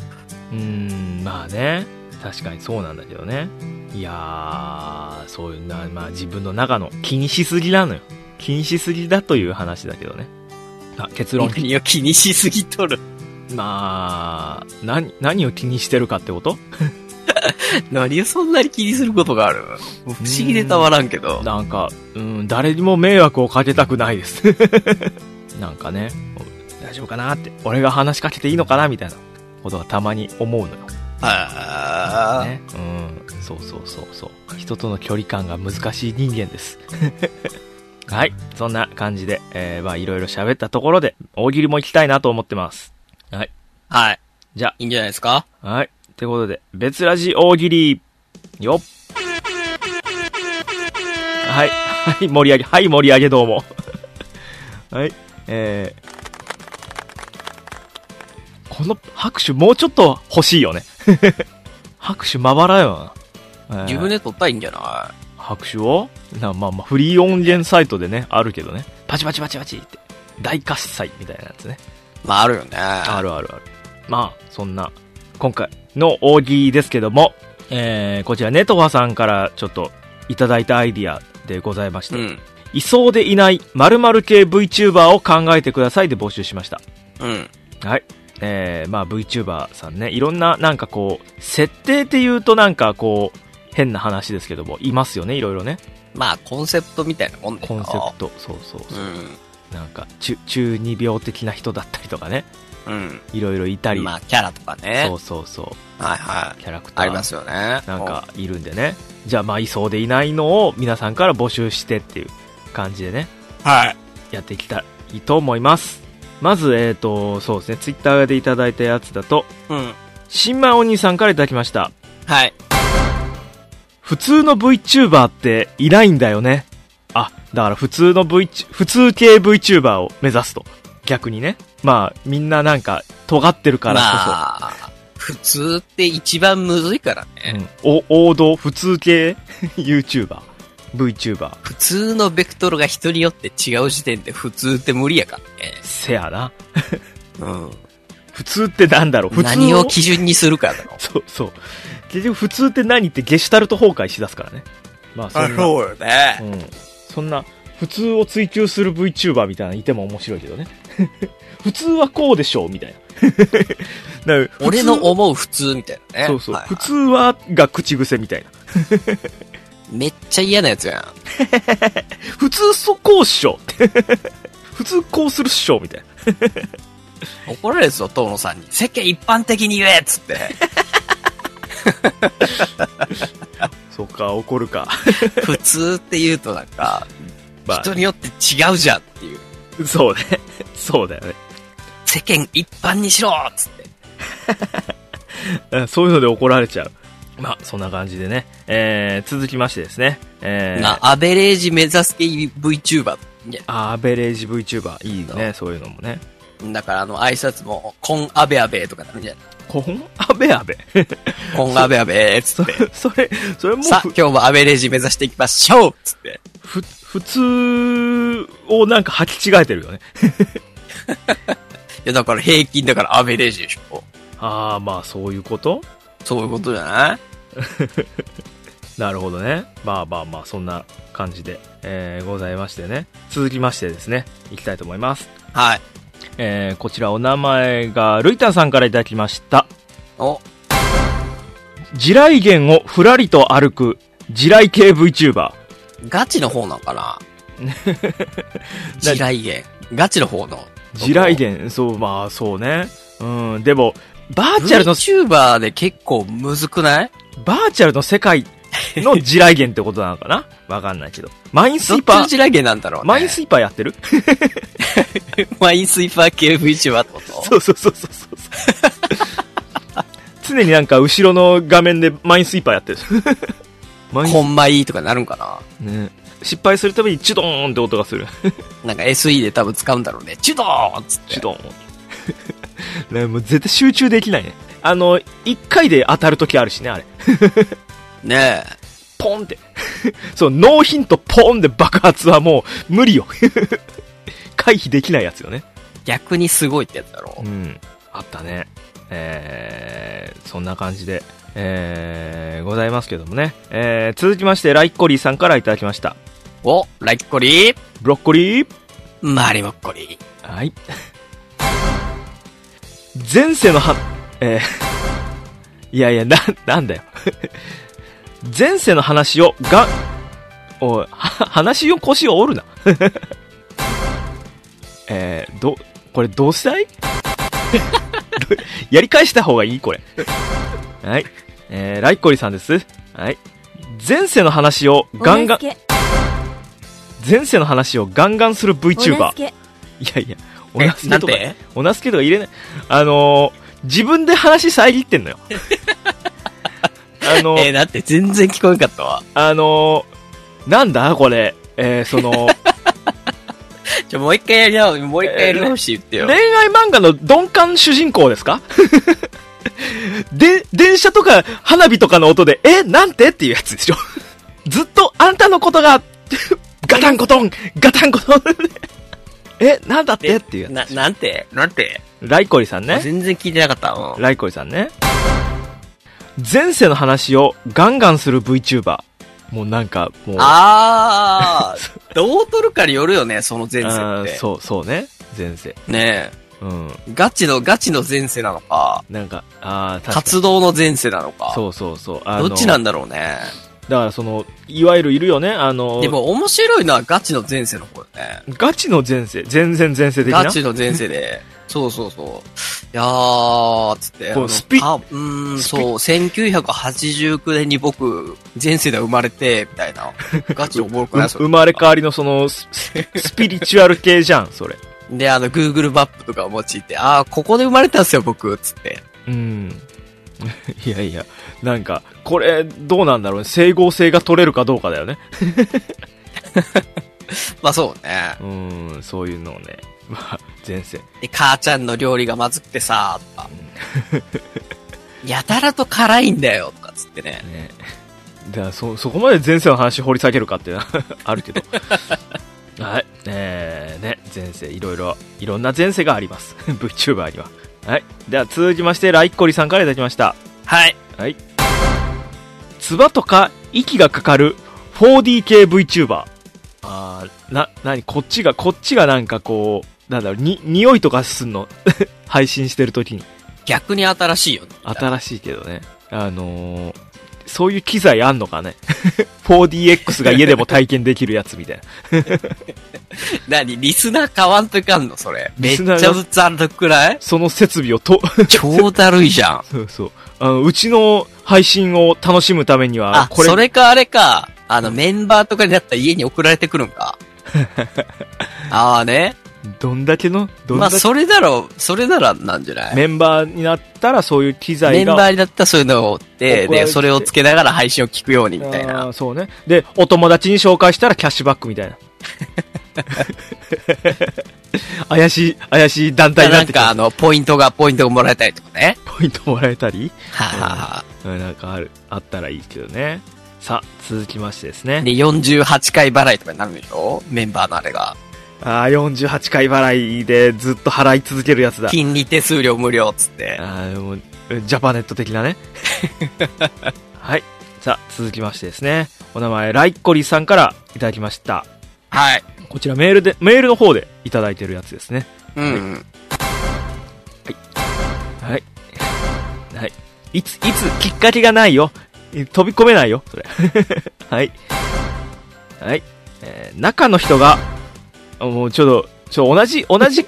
まあね。確かにそうなんだけどね。いやー、そういうな、まあ自分の中の気にしすぎなのよ。気にしすぎだという話だけどね。あ、結論。 何を気にしすぎとる。 まあ、何を気にしてるかってこと？ 何をそんなに気にすることがある？不思議でたまらんけど。 なんか、誰にも迷惑をかけたくないです。なんかね、大丈夫かなって、俺が話しかけていいのかなみたいなことがたまに思うのよ。ね、そう。人との距離感が難しい人間です。はい、そんな感じで、まあいろいろ喋ったところで、大喜利も行きたいなと思ってます。はい。 はい。 じゃあ。 いいんじゃないですか？ はい。ってことで、別ラジ大喜利、よっ。はい。はい、盛り上げどうも。はい。この拍手もうちょっと欲しいよね。拍手まばらよな。 自分で撮ったらいいんじゃない？ 拍手をまあフリー音源サイトでね、あるけどね。パチパチパチパチって。大喝采みたいなやつね。 まああるよね。 ある。まあ、そんな、今回の大喜利ですけども、こちらネトファさんからちょっといただいたアイディアでございまして、いそうでいない〇〇系 VTuber を考えてくださいで募集しました。はい。まあ VTuber さんね、いろんななんかこう、設定って言うとなんかこう、変な話ですけども、いますよね、いろいろね。 まあコンセプトみたいなもんだよ。 コンセプト、そう。なんか、中二病的な人だったりとかね。いろいろいたり。 まあキャラとかね。 そう。 はい。 キャラクター。 ありますよね。 なんかいるんでね。じゃあまあいそうでいないのを皆さんから募集してっていう感じでね。 はい。 やっていきたいと思います。まず、そうですね、ツイッターでいただいたやつだと、新米お兄さんからいただきました。 はい。 普通の VTuber っていないんだよね。あ、だから普通系 VTuber を目指すと。逆にね。まあ、みんななんか、尖ってるからこそ。まあ、普通って一番むずいからね。 王道、普通系VTuber。 普通のベクトルが人によって違う時点で普通って無理やからね。 せやな。普通ってなんだろう？ 何を基準にするかだろ。 そう。結局普通って何ってゲシュタルト崩壊しだすからね。まあそんな。 そうよね。 そんな、普通を追求する VTuber みたいなのいても面白いけどね。普通はこうでしょうみたいな。 俺の思う普通みたいなね。 そう。普通はが口癖みたいな。 めっちゃ嫌なやつやん。 普通こうっしょ。普通こうするっしょみたいな。 怒られるぞ、遠野さんに。世間一般的に言えっつって。 そっか、怒るか。 普通って言うとなんか、人によって違うじゃんっていう。 そうね。そうだよね。 世間一般にしろっつって。そういうので怒られちゃう。まあ、そんな感じでね。続きましてですね。 アベレージ目指す系 VTuber。 アベレージ VTuber。いいね、そういうのもね。 だから挨拶も、コンアベアベとかなんじゃない？ コンアベアベコンアベアベつって。 それもさあ、今日もアベレージ目指していきましょうつって。 普通をなんか履き違えてるよね。 いや、だから平均だからアベレージでしょ。 ああ、まあそういうこと？ そういうことじゃない？ なるほどね。まあ、そんな感じで、ございましてね。続きましてですね、いきたいと思います。 はい。 こちらお名前がルイタンさんからいただきました。地雷原をふらりと歩く地雷系 VTuber。 ガチの方なのかな？地雷原。ガチの方の。 地雷原、そう、まあそうね。でも、バーチャルの、 VTuber で結構むずくない？ バーチャルの世界の地雷原ってことなのかなわかんないけど。マインスイーパー。 どっちの地雷原なんだろうね。 マインスイーパーやってるマインスイーパー系 VTuber ってことそうそうそうそう常になんか後ろの画面でマインスイーパーやってる。 コンマイとかなるんかな。 ね。失敗するたびにチュドーンって音がする。 なんか SE で多分使うんだろうね。チュドーンっつって。 チュドーン。ね、もう絶対集中できないね。一回で当たるときあるしね、あれ。 ねえ。 ポンって。そう、ノーヒントポンで爆発はもう無理よ。回避できないやつよね。 逆にすごいってやつだろ。 うん。あったね。そんな感じで、ございますけどもね。続きまして、ライッコリーさんからいただきました。 お、ライッコリー。 ブロッコリー。 マリモッコリー。 はい。前世のいやいや、なんだよ。前世の話を話を腰を折るな。これどうしたいやり返した方がいいこれ。はい。ライッコリさんです。はい。前世の話をガンガンする VTuber。いやいや、おなすけとか、おなすけとか入れない。自分で話遮ってんのよ。 だって全然聞こえなかったわ。 なんだこれ、 もう一回やり直して言ってよ。 恋愛漫画の鈍感主人公ですか電車とか花火とかの音で、なんてっていうやつでしょ。ずっとあんたのことが、ガタンコトン、ガタンコトン。なんだってっていうやつ。 なんてライコリさんね。 全然聞いてなかった。 ライコリさんね。前世の話をガンガンする VTuber。もうなんか、もう。 どう取るかによるよね、その前世って。 そうね。前世。 ねえ。 うん。 ガチの前世なのか。 なんか、 活動の前世なのか。 そう。 どっちなんだろうね。 だからいわゆるいるよね、 でも面白いのはガチの前世の方よね。 ガチの前世全然前世的なガチの前世で。そう。いやー、つって。そう、1989年に僕、前世で生まれて、みたいな。ガチおもろくない生まれ変わりのスピリチュアル系じゃん、それ。 で、Google マップとかを用いて、ここで生まれたんすよ、僕、つって。 いや、なんか、これ、どうなんだろうね。整合性が取れるかどうかだよね。 まあそうね。 そういうのをね。まあ、前世。 で、母ちゃんの料理がまずくてさ、とか。やたらと辛いんだよ、とかつってね。 だからそこまで前世の話掘り下げるかっていうのはあるけど。はい。前世、いろんな前世があります。VTuber には。はい。では続きまして、ライッコリさんからいただきました。 はい。 はい。唾とか息がかかる 4D 系 VTuber。こっちがなんかこう、なんだろう、匂いとかすんの。配信してるときに。 逆に新しいよね。 新しいけどね。そういう機材あんのかね。4DX が家でも体験できるやつみたいな。 リスナー変わんといかんのそれ。めっちゃざるくらいその設備を超だるいじゃん。 そう。うちの配信を楽しむためには、 それかあれか。メンバーとかになったら家に送られてくるんか。ね。 どんだけまあ、それならなんじゃない？ メンバーになったらそういう機材が。 メンバーになったらそういうのをで、それをつけながら配信を聞くようにみたいな。 そうね。で、お友達に紹介したらキャッシュバックみたいな。怪しい団体になってきた。 なんかポイントがもらえたりとかね。 ポイントもらえたりなんかあったらいいけどね。さあ、続きましてですね。 で、48回払いとかになるんでしょ？メンバーのあれが。 48回払いでずっと払い続けるやつだ。 金利手数料無料っつって。 もうジャパネット的なね。はい。さあ、続きましてですね。お名前、ライッコリさんからいただきました。 はい。 こちらメールの方でいただいてるやつですね。はい。いつきっかけがないよ。飛び込めないよ、それ。はい。中の人が、もう同じ過ち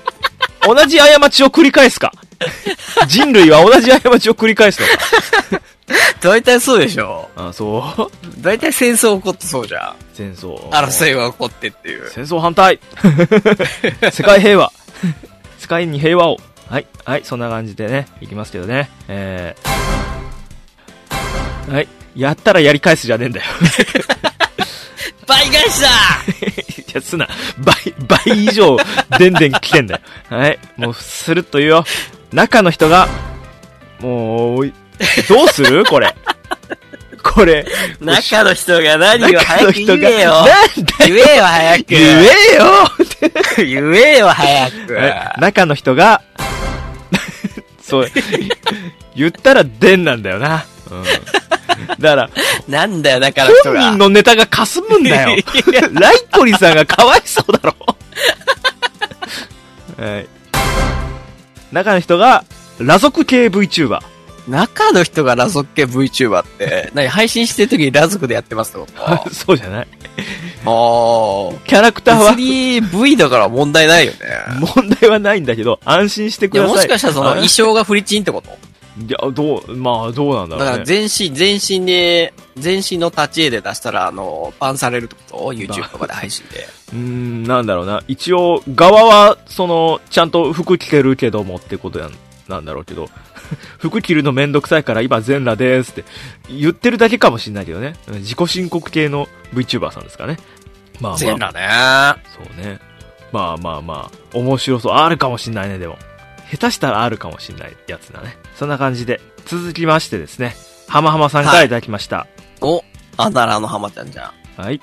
を繰り返すか。人類は同じ過ちを繰り返すのか。 大体そうでしょ。 あ、そう大体戦争起こってそうじゃん。 戦争。 争いが起こってっていう。 戦争反対世界平和世界に平和を。はい、はい、そんな感じでね、いきますけどね。はい、やったらやり返すじゃねえんだよ。 倍返しだいや、すな。倍以上、でんでん来てんだよ。はい、もう、するっと言うよ。中の人が、もう、どうするこれ。 中の人が何を早く言えよ。 なんだ言えよ、早く。 言えよ言えよ、早く。 中の人が、そう、言ったらでんなんだよな。うん。だから、 なんだよ、中の人が。 本人のネタが霞むんだよ。ライコリさんがかわいそうだろ。はい。中の人が、裸族系 VTuber。 中の人が裸族系 VTuber って、配信してる時に裸族でやってますってことそうじゃない。 キャラクターは 3V だから問題ないよね。 問題はないんだけど、安心してください。 もしかしたらその衣装がフリチンってこといや、どうなんだろうね。 だから全身の立ち絵で出したら、バンされるってこと ?YouTube とかで配信で。 なんだろうな。一応、側は、ちゃんと服着てるけどもってことなんだろうけど、服着るのめんどくさいから今全裸でーすって言ってるだけかもしんないけどね。自己申告系の VTuber さんですかね。まあ全裸ね。 そうね。まあ、面白そう。あるかもしんないね、でも。下手したらあるかもしんないやつだね。そんな感じで。続きましてですね。はまはまさんからいただきました。はい、 お、アナラの浜ちゃんじゃん。 はい。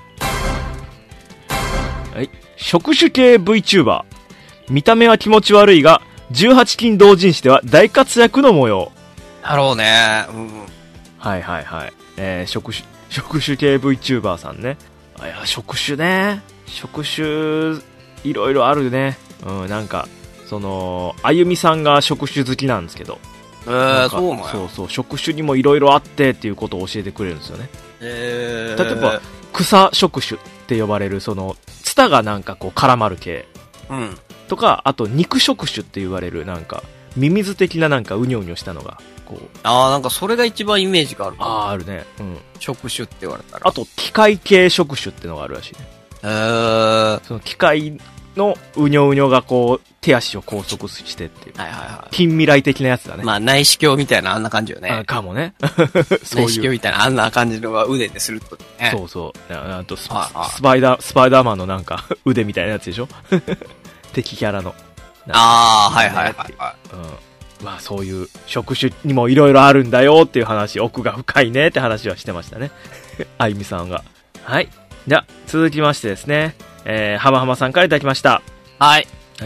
はい。触手系 VTuber。見た目は気持ち悪いが、18禁同人誌では大活躍の模様。 だろうね。うん。 はいはいはい。触手系 VTuber さんね。いや、触手ね。触手、いろいろあるね。うん、なんか、あゆみさんが触手好きなんですけど。 そうなんや。 そうそう、触手にもいろいろあってっていうことを教えてくれるんですよね。例えば、草触手って呼ばれる、ツタがなんかこう絡まる系。 うん。 とか、あと肉触手って言われる、なんか、ミミズ的ななんかうにょうにょしたのが、こう。 なんかそれが一番イメージがある。 あるね。うん。 触手って言われたら。 あと、機械系触手ってのがあるらしいね。その機械のうにょうにょがこう、手足を拘束してっていう。 はいはいはい。 近未来的なやつだね。 まあ内視鏡みたいなあんな感じよね。 かもね。 内視鏡みたいなあんな感じのが腕でするとね。 そうそう。あとスパイダーマンのなんか腕みたいなやつでしょ敵キャラの。 はいはいはい。 うん。まあそういう職種にもいろいろあるんだよっていう話、奥が深いねって話はしてましたね。あゆみさんが。はい。じゃあ、続きましてですね。はまはまさんからいただきました。 はい。 はい。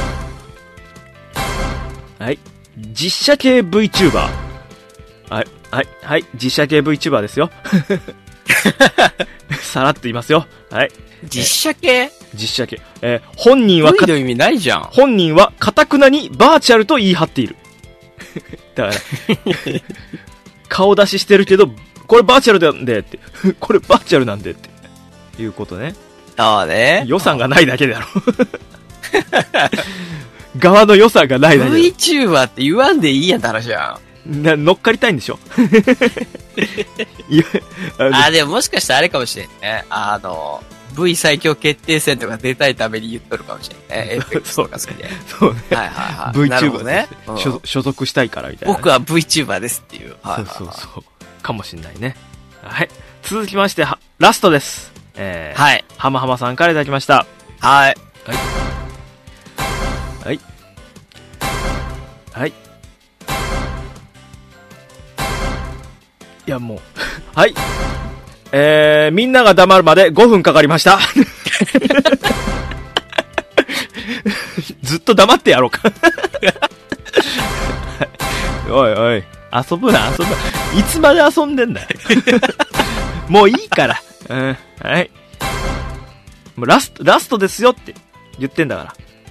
はい。実写系 VTuber。はい。はい。はい。実写系 VTuber ですよ。さらっと言いますよ。はい。 実写系実写系。本人はの意味ないじゃん。 本人はカタクナにバーチャルと言い張っている。だから、顔出ししてるけど、これバーチャルなんでって。これバーチャルなんでって。いうことね。 ね。 予算がないだけだろ。側の予算がないだけ。 VTuber って言わんでいいやんって話じゃん。乗っかりたいんでしょ。 でももしかしたらあれかもしれんね。V 最強決定戦とか出たいために言っとるかもしれんね。エーペックスとか好きで。 そうね。 はいはいはい。 VTuber ね。 所属したいからみたいな。 僕は VTuber ですっていう。 そうそうそう。かもしんないね。はい。続きまして、ラストです。 はい。 はまはまさんからいただきました。 はい。 はい。はい。はい。いや、もう。はい。みんなが黙るまで5分かかりました。ずっと黙ってやろうか。おいおい。遊ぶな。いつまで遊んでんだよ。もういいから。はい。もうラストですよって言ってんだから。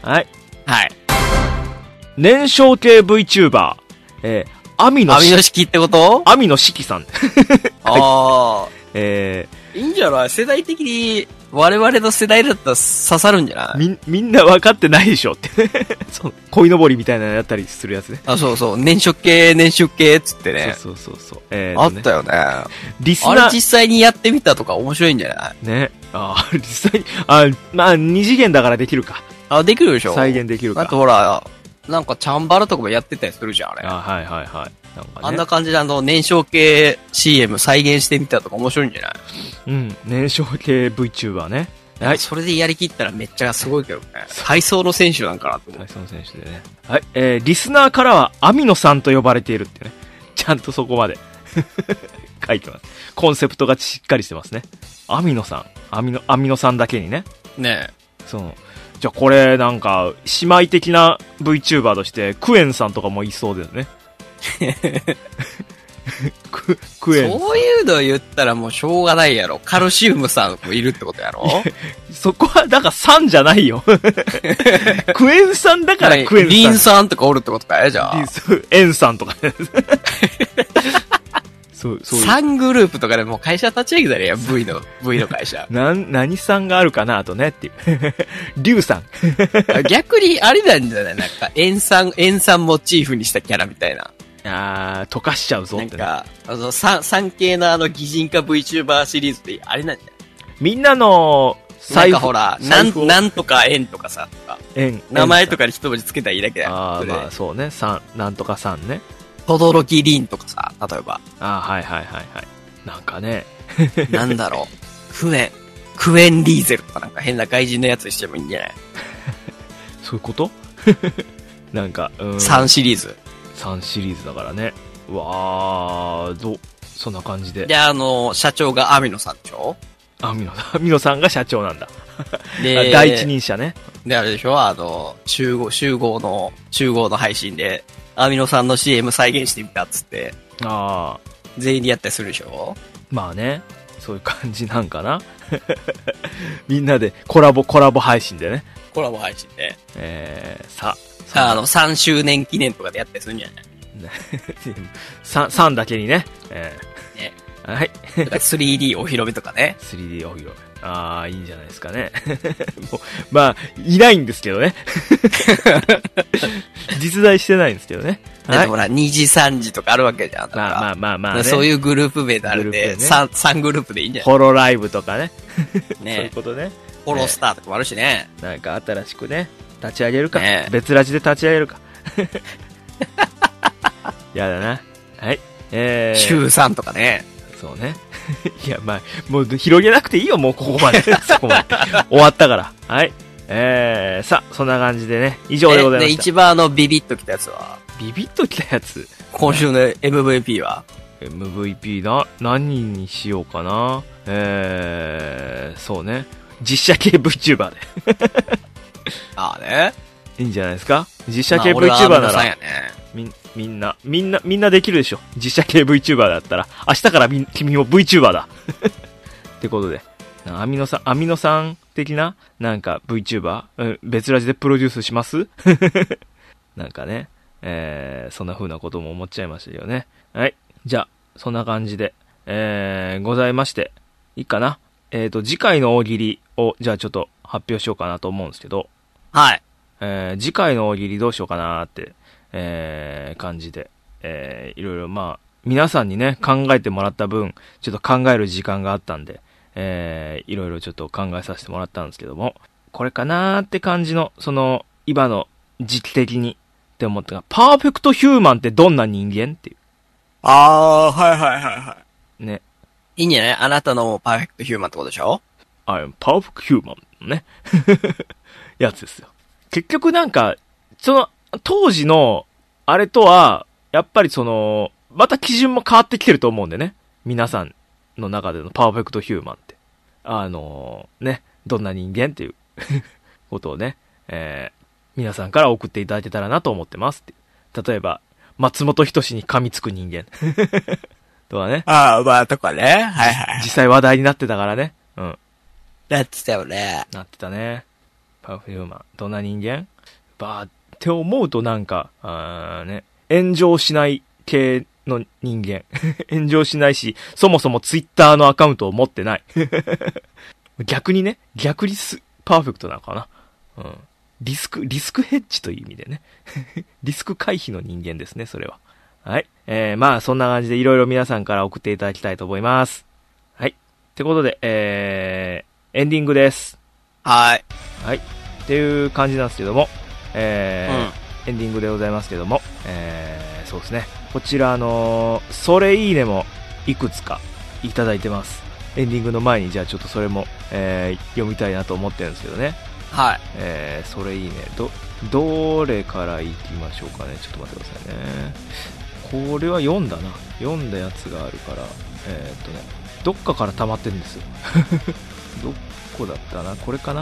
はい。 はい。 年少系 VTuber。網野式ってこと？ 網野式さん。 ああ。 いいいんじゃない？世代的に我々の世代だったら刺さるんじゃない？ みんな分かってないでしょって。そう、鯉のぼりみたいなのやったりするやつね。 あ、そうそう。燃食系っつってね。 そうそうそう。 あったよね。 リスナー。 あれ実際にやってみたとか面白いんじゃないね。実際に、まあ、二次元だからできるか。 できるでしょ再現できるか。 あとほら、なんかチャンバラとかもやってたりするじゃん、あれ。 はいはいはい。なんかね、 あんな感じで燃焼系 CM 再現してみたとか面白いんじゃない？ うん。燃焼系 VTuber ね。はい。 それでやりきったらめっちゃすごいけどね。体操の選手なんかなと思う。 体操の選手でね。はい。リスナーからはアミノさんと呼ばれているってね。ちゃんとそこまで書いてます。コンセプトがしっかりしてますね。アミノさん。アミノさんだけにね。 ねえ。じゃあこれなんか、姉妹的な VTuber として、クエンさんとかもいそうですね。クエン。 そういうの言ったらもうしょうがないやろ。カルシウムさんもいるってことやろそこは、だからさんじゃないよ。クエンさんだからクエンさん。 リンさんとかおるってことかや、じゃあ。 エンさんとか。そう。 3グループとかでもう会社立ち上げたらや、V の会社。 何さんがあるかなとねっていう。リュウさん。 逆にあれなんじゃないなんか、塩酸モチーフにしたキャラみたいな。 溶かしちゃうぞって、ね。 なんか、産経の擬人化 VTuber シリーズであれなんじゃないみんなのなんかほら、なんとか円とかさ、名前とかに一文字つけたらいいだけだよ。 まあそうね。なんとかさんね。 とどろきりんとかさ、例えば。 はい。なんかね。 なんだろう。クエンリーゼルとかなんか変な外人のやつにしてもいいんじゃないそういうことなんか、 3シリーズ。 3シリーズだからね。うわー、そんな感じで。 で、社長がアミノさんでしょ？ アミノさんが社長なんだ。 で、 第一人者ね。 で、あれでしょ？集合の配信で、アミノさんの CM 再現してみたっつって。全員でやったりするでしょ？ まあね。そういう感じなんかな。みんなでコラボ配信でね。 コラボ配信で。 3 周年記念とかでやったりするんじゃない 3だけにね。 ね。 はい。 3D お披露目とかね。 3D お披露目。いいんじゃないですかね。もうまあ、いないんですけどね。実在してないんですけどね。 だってほら、2時3時とかあるわけじゃん。 まあ、ね。 そういうグループ名であるんで、3グループでいいんじゃないホロライブとかね。 ね。 そういうことね。 ホロスターとかもあるしね。 なんか新しくね、立ち上げるか。別ラジで立ち上げるか。やだな。はい。 週3とかね。 そうね。いや、まあ、もう広げなくていいよ、もうここまで。そこまで。終わったから。はい。さあ、そんな感じでね、以上でございました。 で、一番ビビッときたやつはビビッときたやつ今週の MVP は MVP 何にしようかな。そうね。実写系 VTuber で。 ね。 いいんじゃないですか。実写系 VTuber なら。 ね、 みんなできるでしょ。実写系 VTuber だったら。明日から君も VTuber だ。ってことで。アミノさん的ななんか VTuber、別ラジでプロデュースしますなんかね。そんな風なことも思っちゃいましたけどね。はい。じゃあ、そんな感じで、ございまして。いいかな。次回の大喜利を、じゃあちょっと発表しようかなと思うんですけど。 はい。 次回の大喜利どうしようかなって、感じで、いろいろまあ、皆さんにね、考えてもらった分、ちょっと考える時間があったんで、いろいろちょっと考えさせてもらったんですけども、これかなーって感じの、今の時期的にって思ったが、パーフェクトヒューマンってどんな人間っていう。 はい。 ね。 いいんじゃない？あなたのパーフェクトヒューマンってことでしょ？ パーフェクトヒューマンね。やつですよ。結局なんか、当時の、あれとは、やっぱりまた基準も変わってきてると思うんでね。皆さんの中でのパーフェクトヒューマンって。ね、どんな人間っていうことをね、皆さんから送っていただけたらなと思ってますって。例えば、松本人志に噛みつく人間。とはね。 まあ、とかね。はい。 実際話題になってたからね。うん。 なってたよね。 なってたね。パーフェクトヒューマン。どんな人間？って思うとなんか、ね、炎上しない系の人間。炎上しないし、そもそもツイッターのアカウントを持ってない。 逆にパーフェクトなのかな。うん。リスクヘッジという意味でね。リスク回避の人間ですね、それは。はい。まあ、そんな感じでいろいろ皆さんから送っていただきたいと思います。はい。ってことで、エンディングです。 はい。 はい。っていう感じなんですけども、エンディングでございますけども、そうですね。こちらそれいいねもいくつかいただいてます。エンディングの前にじゃあちょっとそれも、読みたいなと思ってるんですけどね。 はい。 それいいね。どれからいきましょうかね。ちょっと待ってくださいね。これは読んだやつがあるから、どっかから溜まってるんですよ。どこだったな、これかな。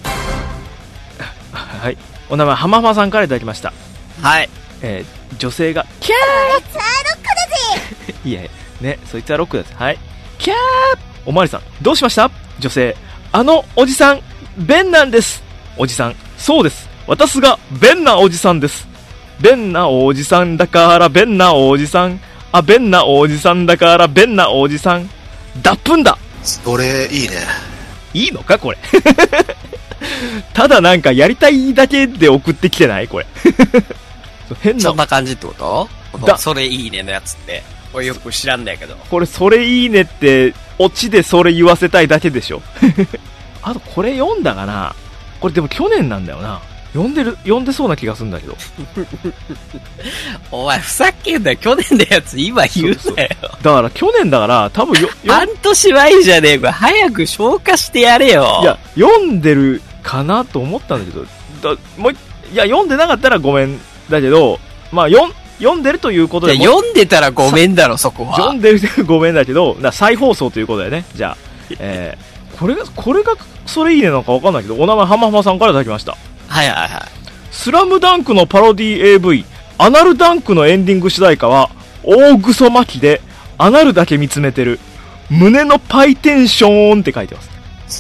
はい。お名前、浜浜さんからいただきました。 はい。 女性が、キャー、そいつはロックだぜ。 いや、ね、そいつはロックです。はい。キャー、おまわりさん、どうしました？女性、おじさん、ベンなんです。おじさん、そうです。私がベンなおじさんです。ベンなおじさんだからベンなおじさん。ベンなおじさんだからベンなおじさん。脱粉だ。 それいいね。 いいのかこれ。ただなんかやりたいだけで送ってきてないこれ。 変な。そんな感じってことそれいいねのやつって。これよく知らんだけど。 これそれいいねって、オチでそれ言わせたいだけでしょ。あとこれ読んだかな。これでも去年なんだよな。読んでそうな気がするんだけど。 お前ふざけんなよ。去年のやつ今言うなよ。 そうだから去年だから多分半年前じゃねえか。早く消化してやれよ。 いや、読んでるかなと思ったんだけど、いや、読んでなかったらごめんだけど、まあ読んでるということで。 読んでたらごめんだろ、そこは。 読んでるごめんだけど、再放送ということだよね。じゃあ、これがそれいいねなのかわかんないけど、お名前浜浜さんからいただきました。 はいはいはい。 スラムダンクのパロディ AV、アナルダンクのエンディング主題歌は、大グソ巻きで、アナルだけ見つめてる、胸のパイテンションって書いてます。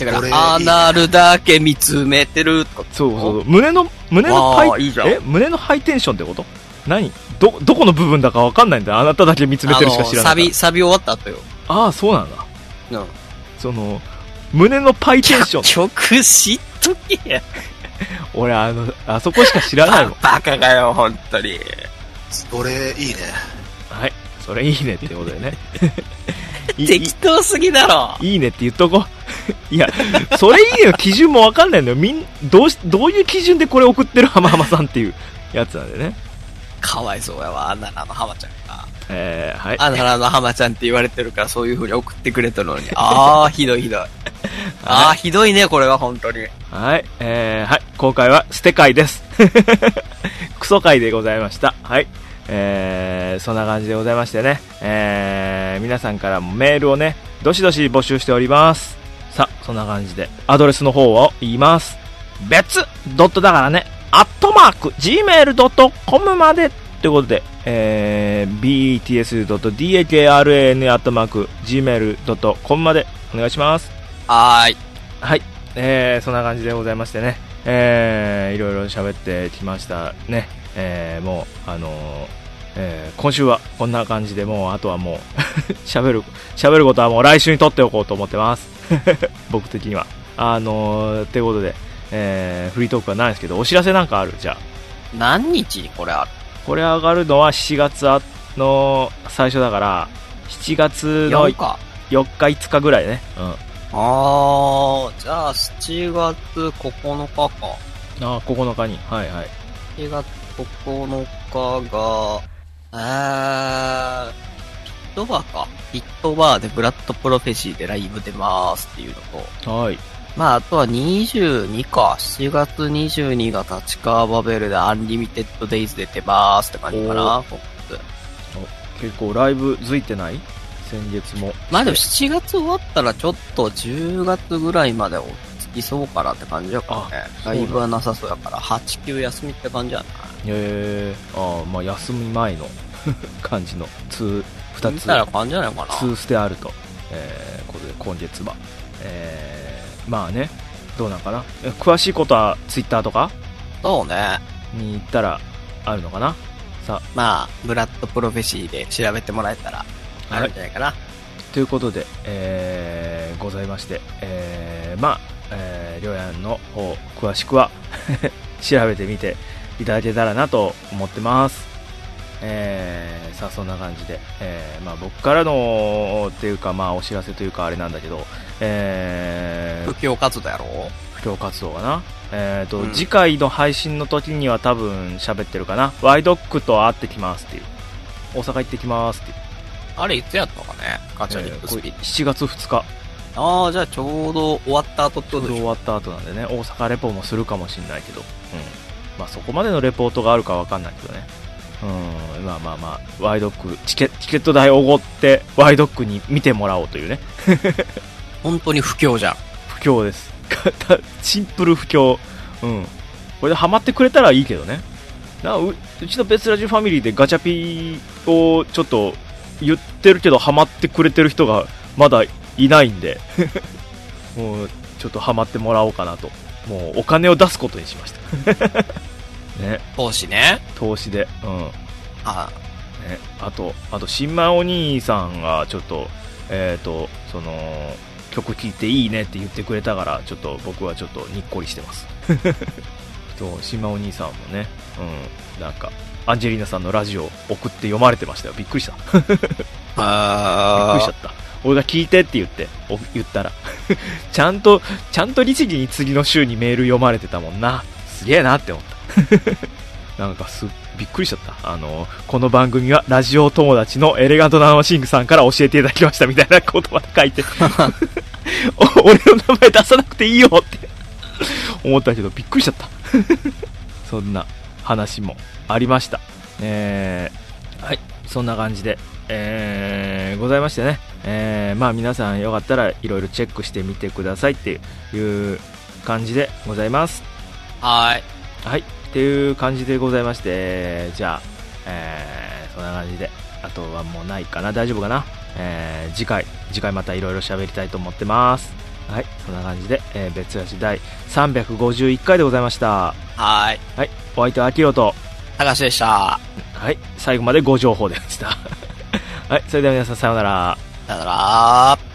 だから、アナルだけ見つめてる。 そう。胸のハイテンションってこと？何？どこの部分だかわかんないんだよ。あなただけ見つめてるしか知らない。 サビ終わった後よ。 ああ、そうなんだ。 うん。 胸のパイテンション。 曲知っとけや。 俺あそこしか知らないもん。 バカかよ、本当に。 それいいね。 はい。それいいねってことでね。 適当すぎだろ。 いいねって言っとこう。いや、それいいねの基準もわかんないんだよ。どういう基準でこれ送ってる浜浜さんっていうやつなんでね。 かわいそうやわ、アナラの浜ちゃんが。 はい。 アナラの浜ちゃんって言われてるからそういう風に送ってくれたのに。ひどい。ひどいね、これは本当に。 はい。はい。今回は捨て会です。クソ会でございました。はい。そんな感じでございましてね。皆さんからもメールをね、どしどし募集しております。さあ、そんな感じで、アドレスの方を言います。別ドットだからね、@gmail.com までということで、bets.dakarn@gmail.com までお願いします。 はい。 そんな感じでございましてね、いろいろ喋ってきましたね。もう今週はこんな感じで、もうあとはもう喋ることはもう来週に取っておこうと思ってます僕的にはということで、フリートークはないですけど、お知らせなんかある？じゃあ何日にこれある？ これ上がるのは7月の最初だから、7月の4日5日ぐらいね。うん。 じゃあ7月9日か。 9日に。はいはい。 7月9日が、ヒットバーでブラッドプロフェシーでライブ出ますっていうのと。 はい。 まあ、あとは22か。7月22が立川バベルでアンリミテッドデイズで出ますって感じかな。 結構ライブ付いてない？先月も。 まあでも7月終わったらちょっと10月ぐらいまで落ち着きそうかなって感じやからね。ライブはなさそうやから、8、9休みって感じやな。 まあ休み前の感じの2つ。 感じじゃないかな。 2ステあると。ことで今月は。まあね、どうなんかな。詳しいことはツイッターとかそうね。 に行ったらあるのかな。さあ。 まあ、ブラッドプロフェシーで調べてもらえたらあるんじゃないかな。 ということで、 ございまして、まあ、りょうやんの方詳しくは調べてみていただけたらなと思ってます。さあそんな感じで、まあ、僕からのっていうか、まあ、お知らせというかあれなんだけど、 布教活動やろう。 布教活動かな。次回の配信の時には多分喋ってるかな。ワイドックと会ってきますっていう、大阪行ってきますっていう。 あれいつやったかね、ガチャリックスピーチ。 7月2日。 ああ、じゃあちょうど終わった後ってことでしょ。ちょうど終わった後なんでね、大阪レポもするかもしれないけど、まあそこまでのレポートがあるかわかんないけどね。まあまあまあ、ワイドック、チケット代おごって、ワイドックに見てもらおうというね。 本当に不況じゃん。 不況です。シンプル不況。これでハマってくれたらいいけどね。うちの別ラジオファミリーでガチャピをちょっと言ってるけどハマってくれてる人がまだいないんで、もうちょっとハマってもらおうかなと。もうお金を出すことにしました。ね。 投資ね。 投資で。 あと、新米お兄さんがちょっと、その、曲聴いていいねって言ってくれたから、ちょっと僕はちょっとにっこりしてます。新米お兄さんもね、なんか、アンジェリーナさんのラジオ送って読まれてましたよ。びっくりした。びっくりしちゃった。俺が聞いてって言ったら、ちゃんと律儀に次の週にメール読まれてたもんな。すげえなって思った。なんかびっくりしちゃった。この番組はラジオ友達のエレガントナノシングさんから教えていただきましたみたいな言葉で書いて俺の名前出さなくていいよって思ったけど、びっくりしちゃったそんな話もありました。はい、そんな感じで、ございましてね、まあ皆さんよかったらいろいろチェックしてみてくださいっていう感じでございます。 はい。 はい。っていう感じでございまして、じゃあ、そんな感じで、あとはもうないかな、大丈夫かな。次回またいろいろ喋りたいと思ってます。はい。そんな感じで、別ラジ第351回でございました。 はい。 はい。お相手はアキロと、 たかしでした。 はい。最後までご情報でした。はい。それでは皆さんさようなら。 さようなら。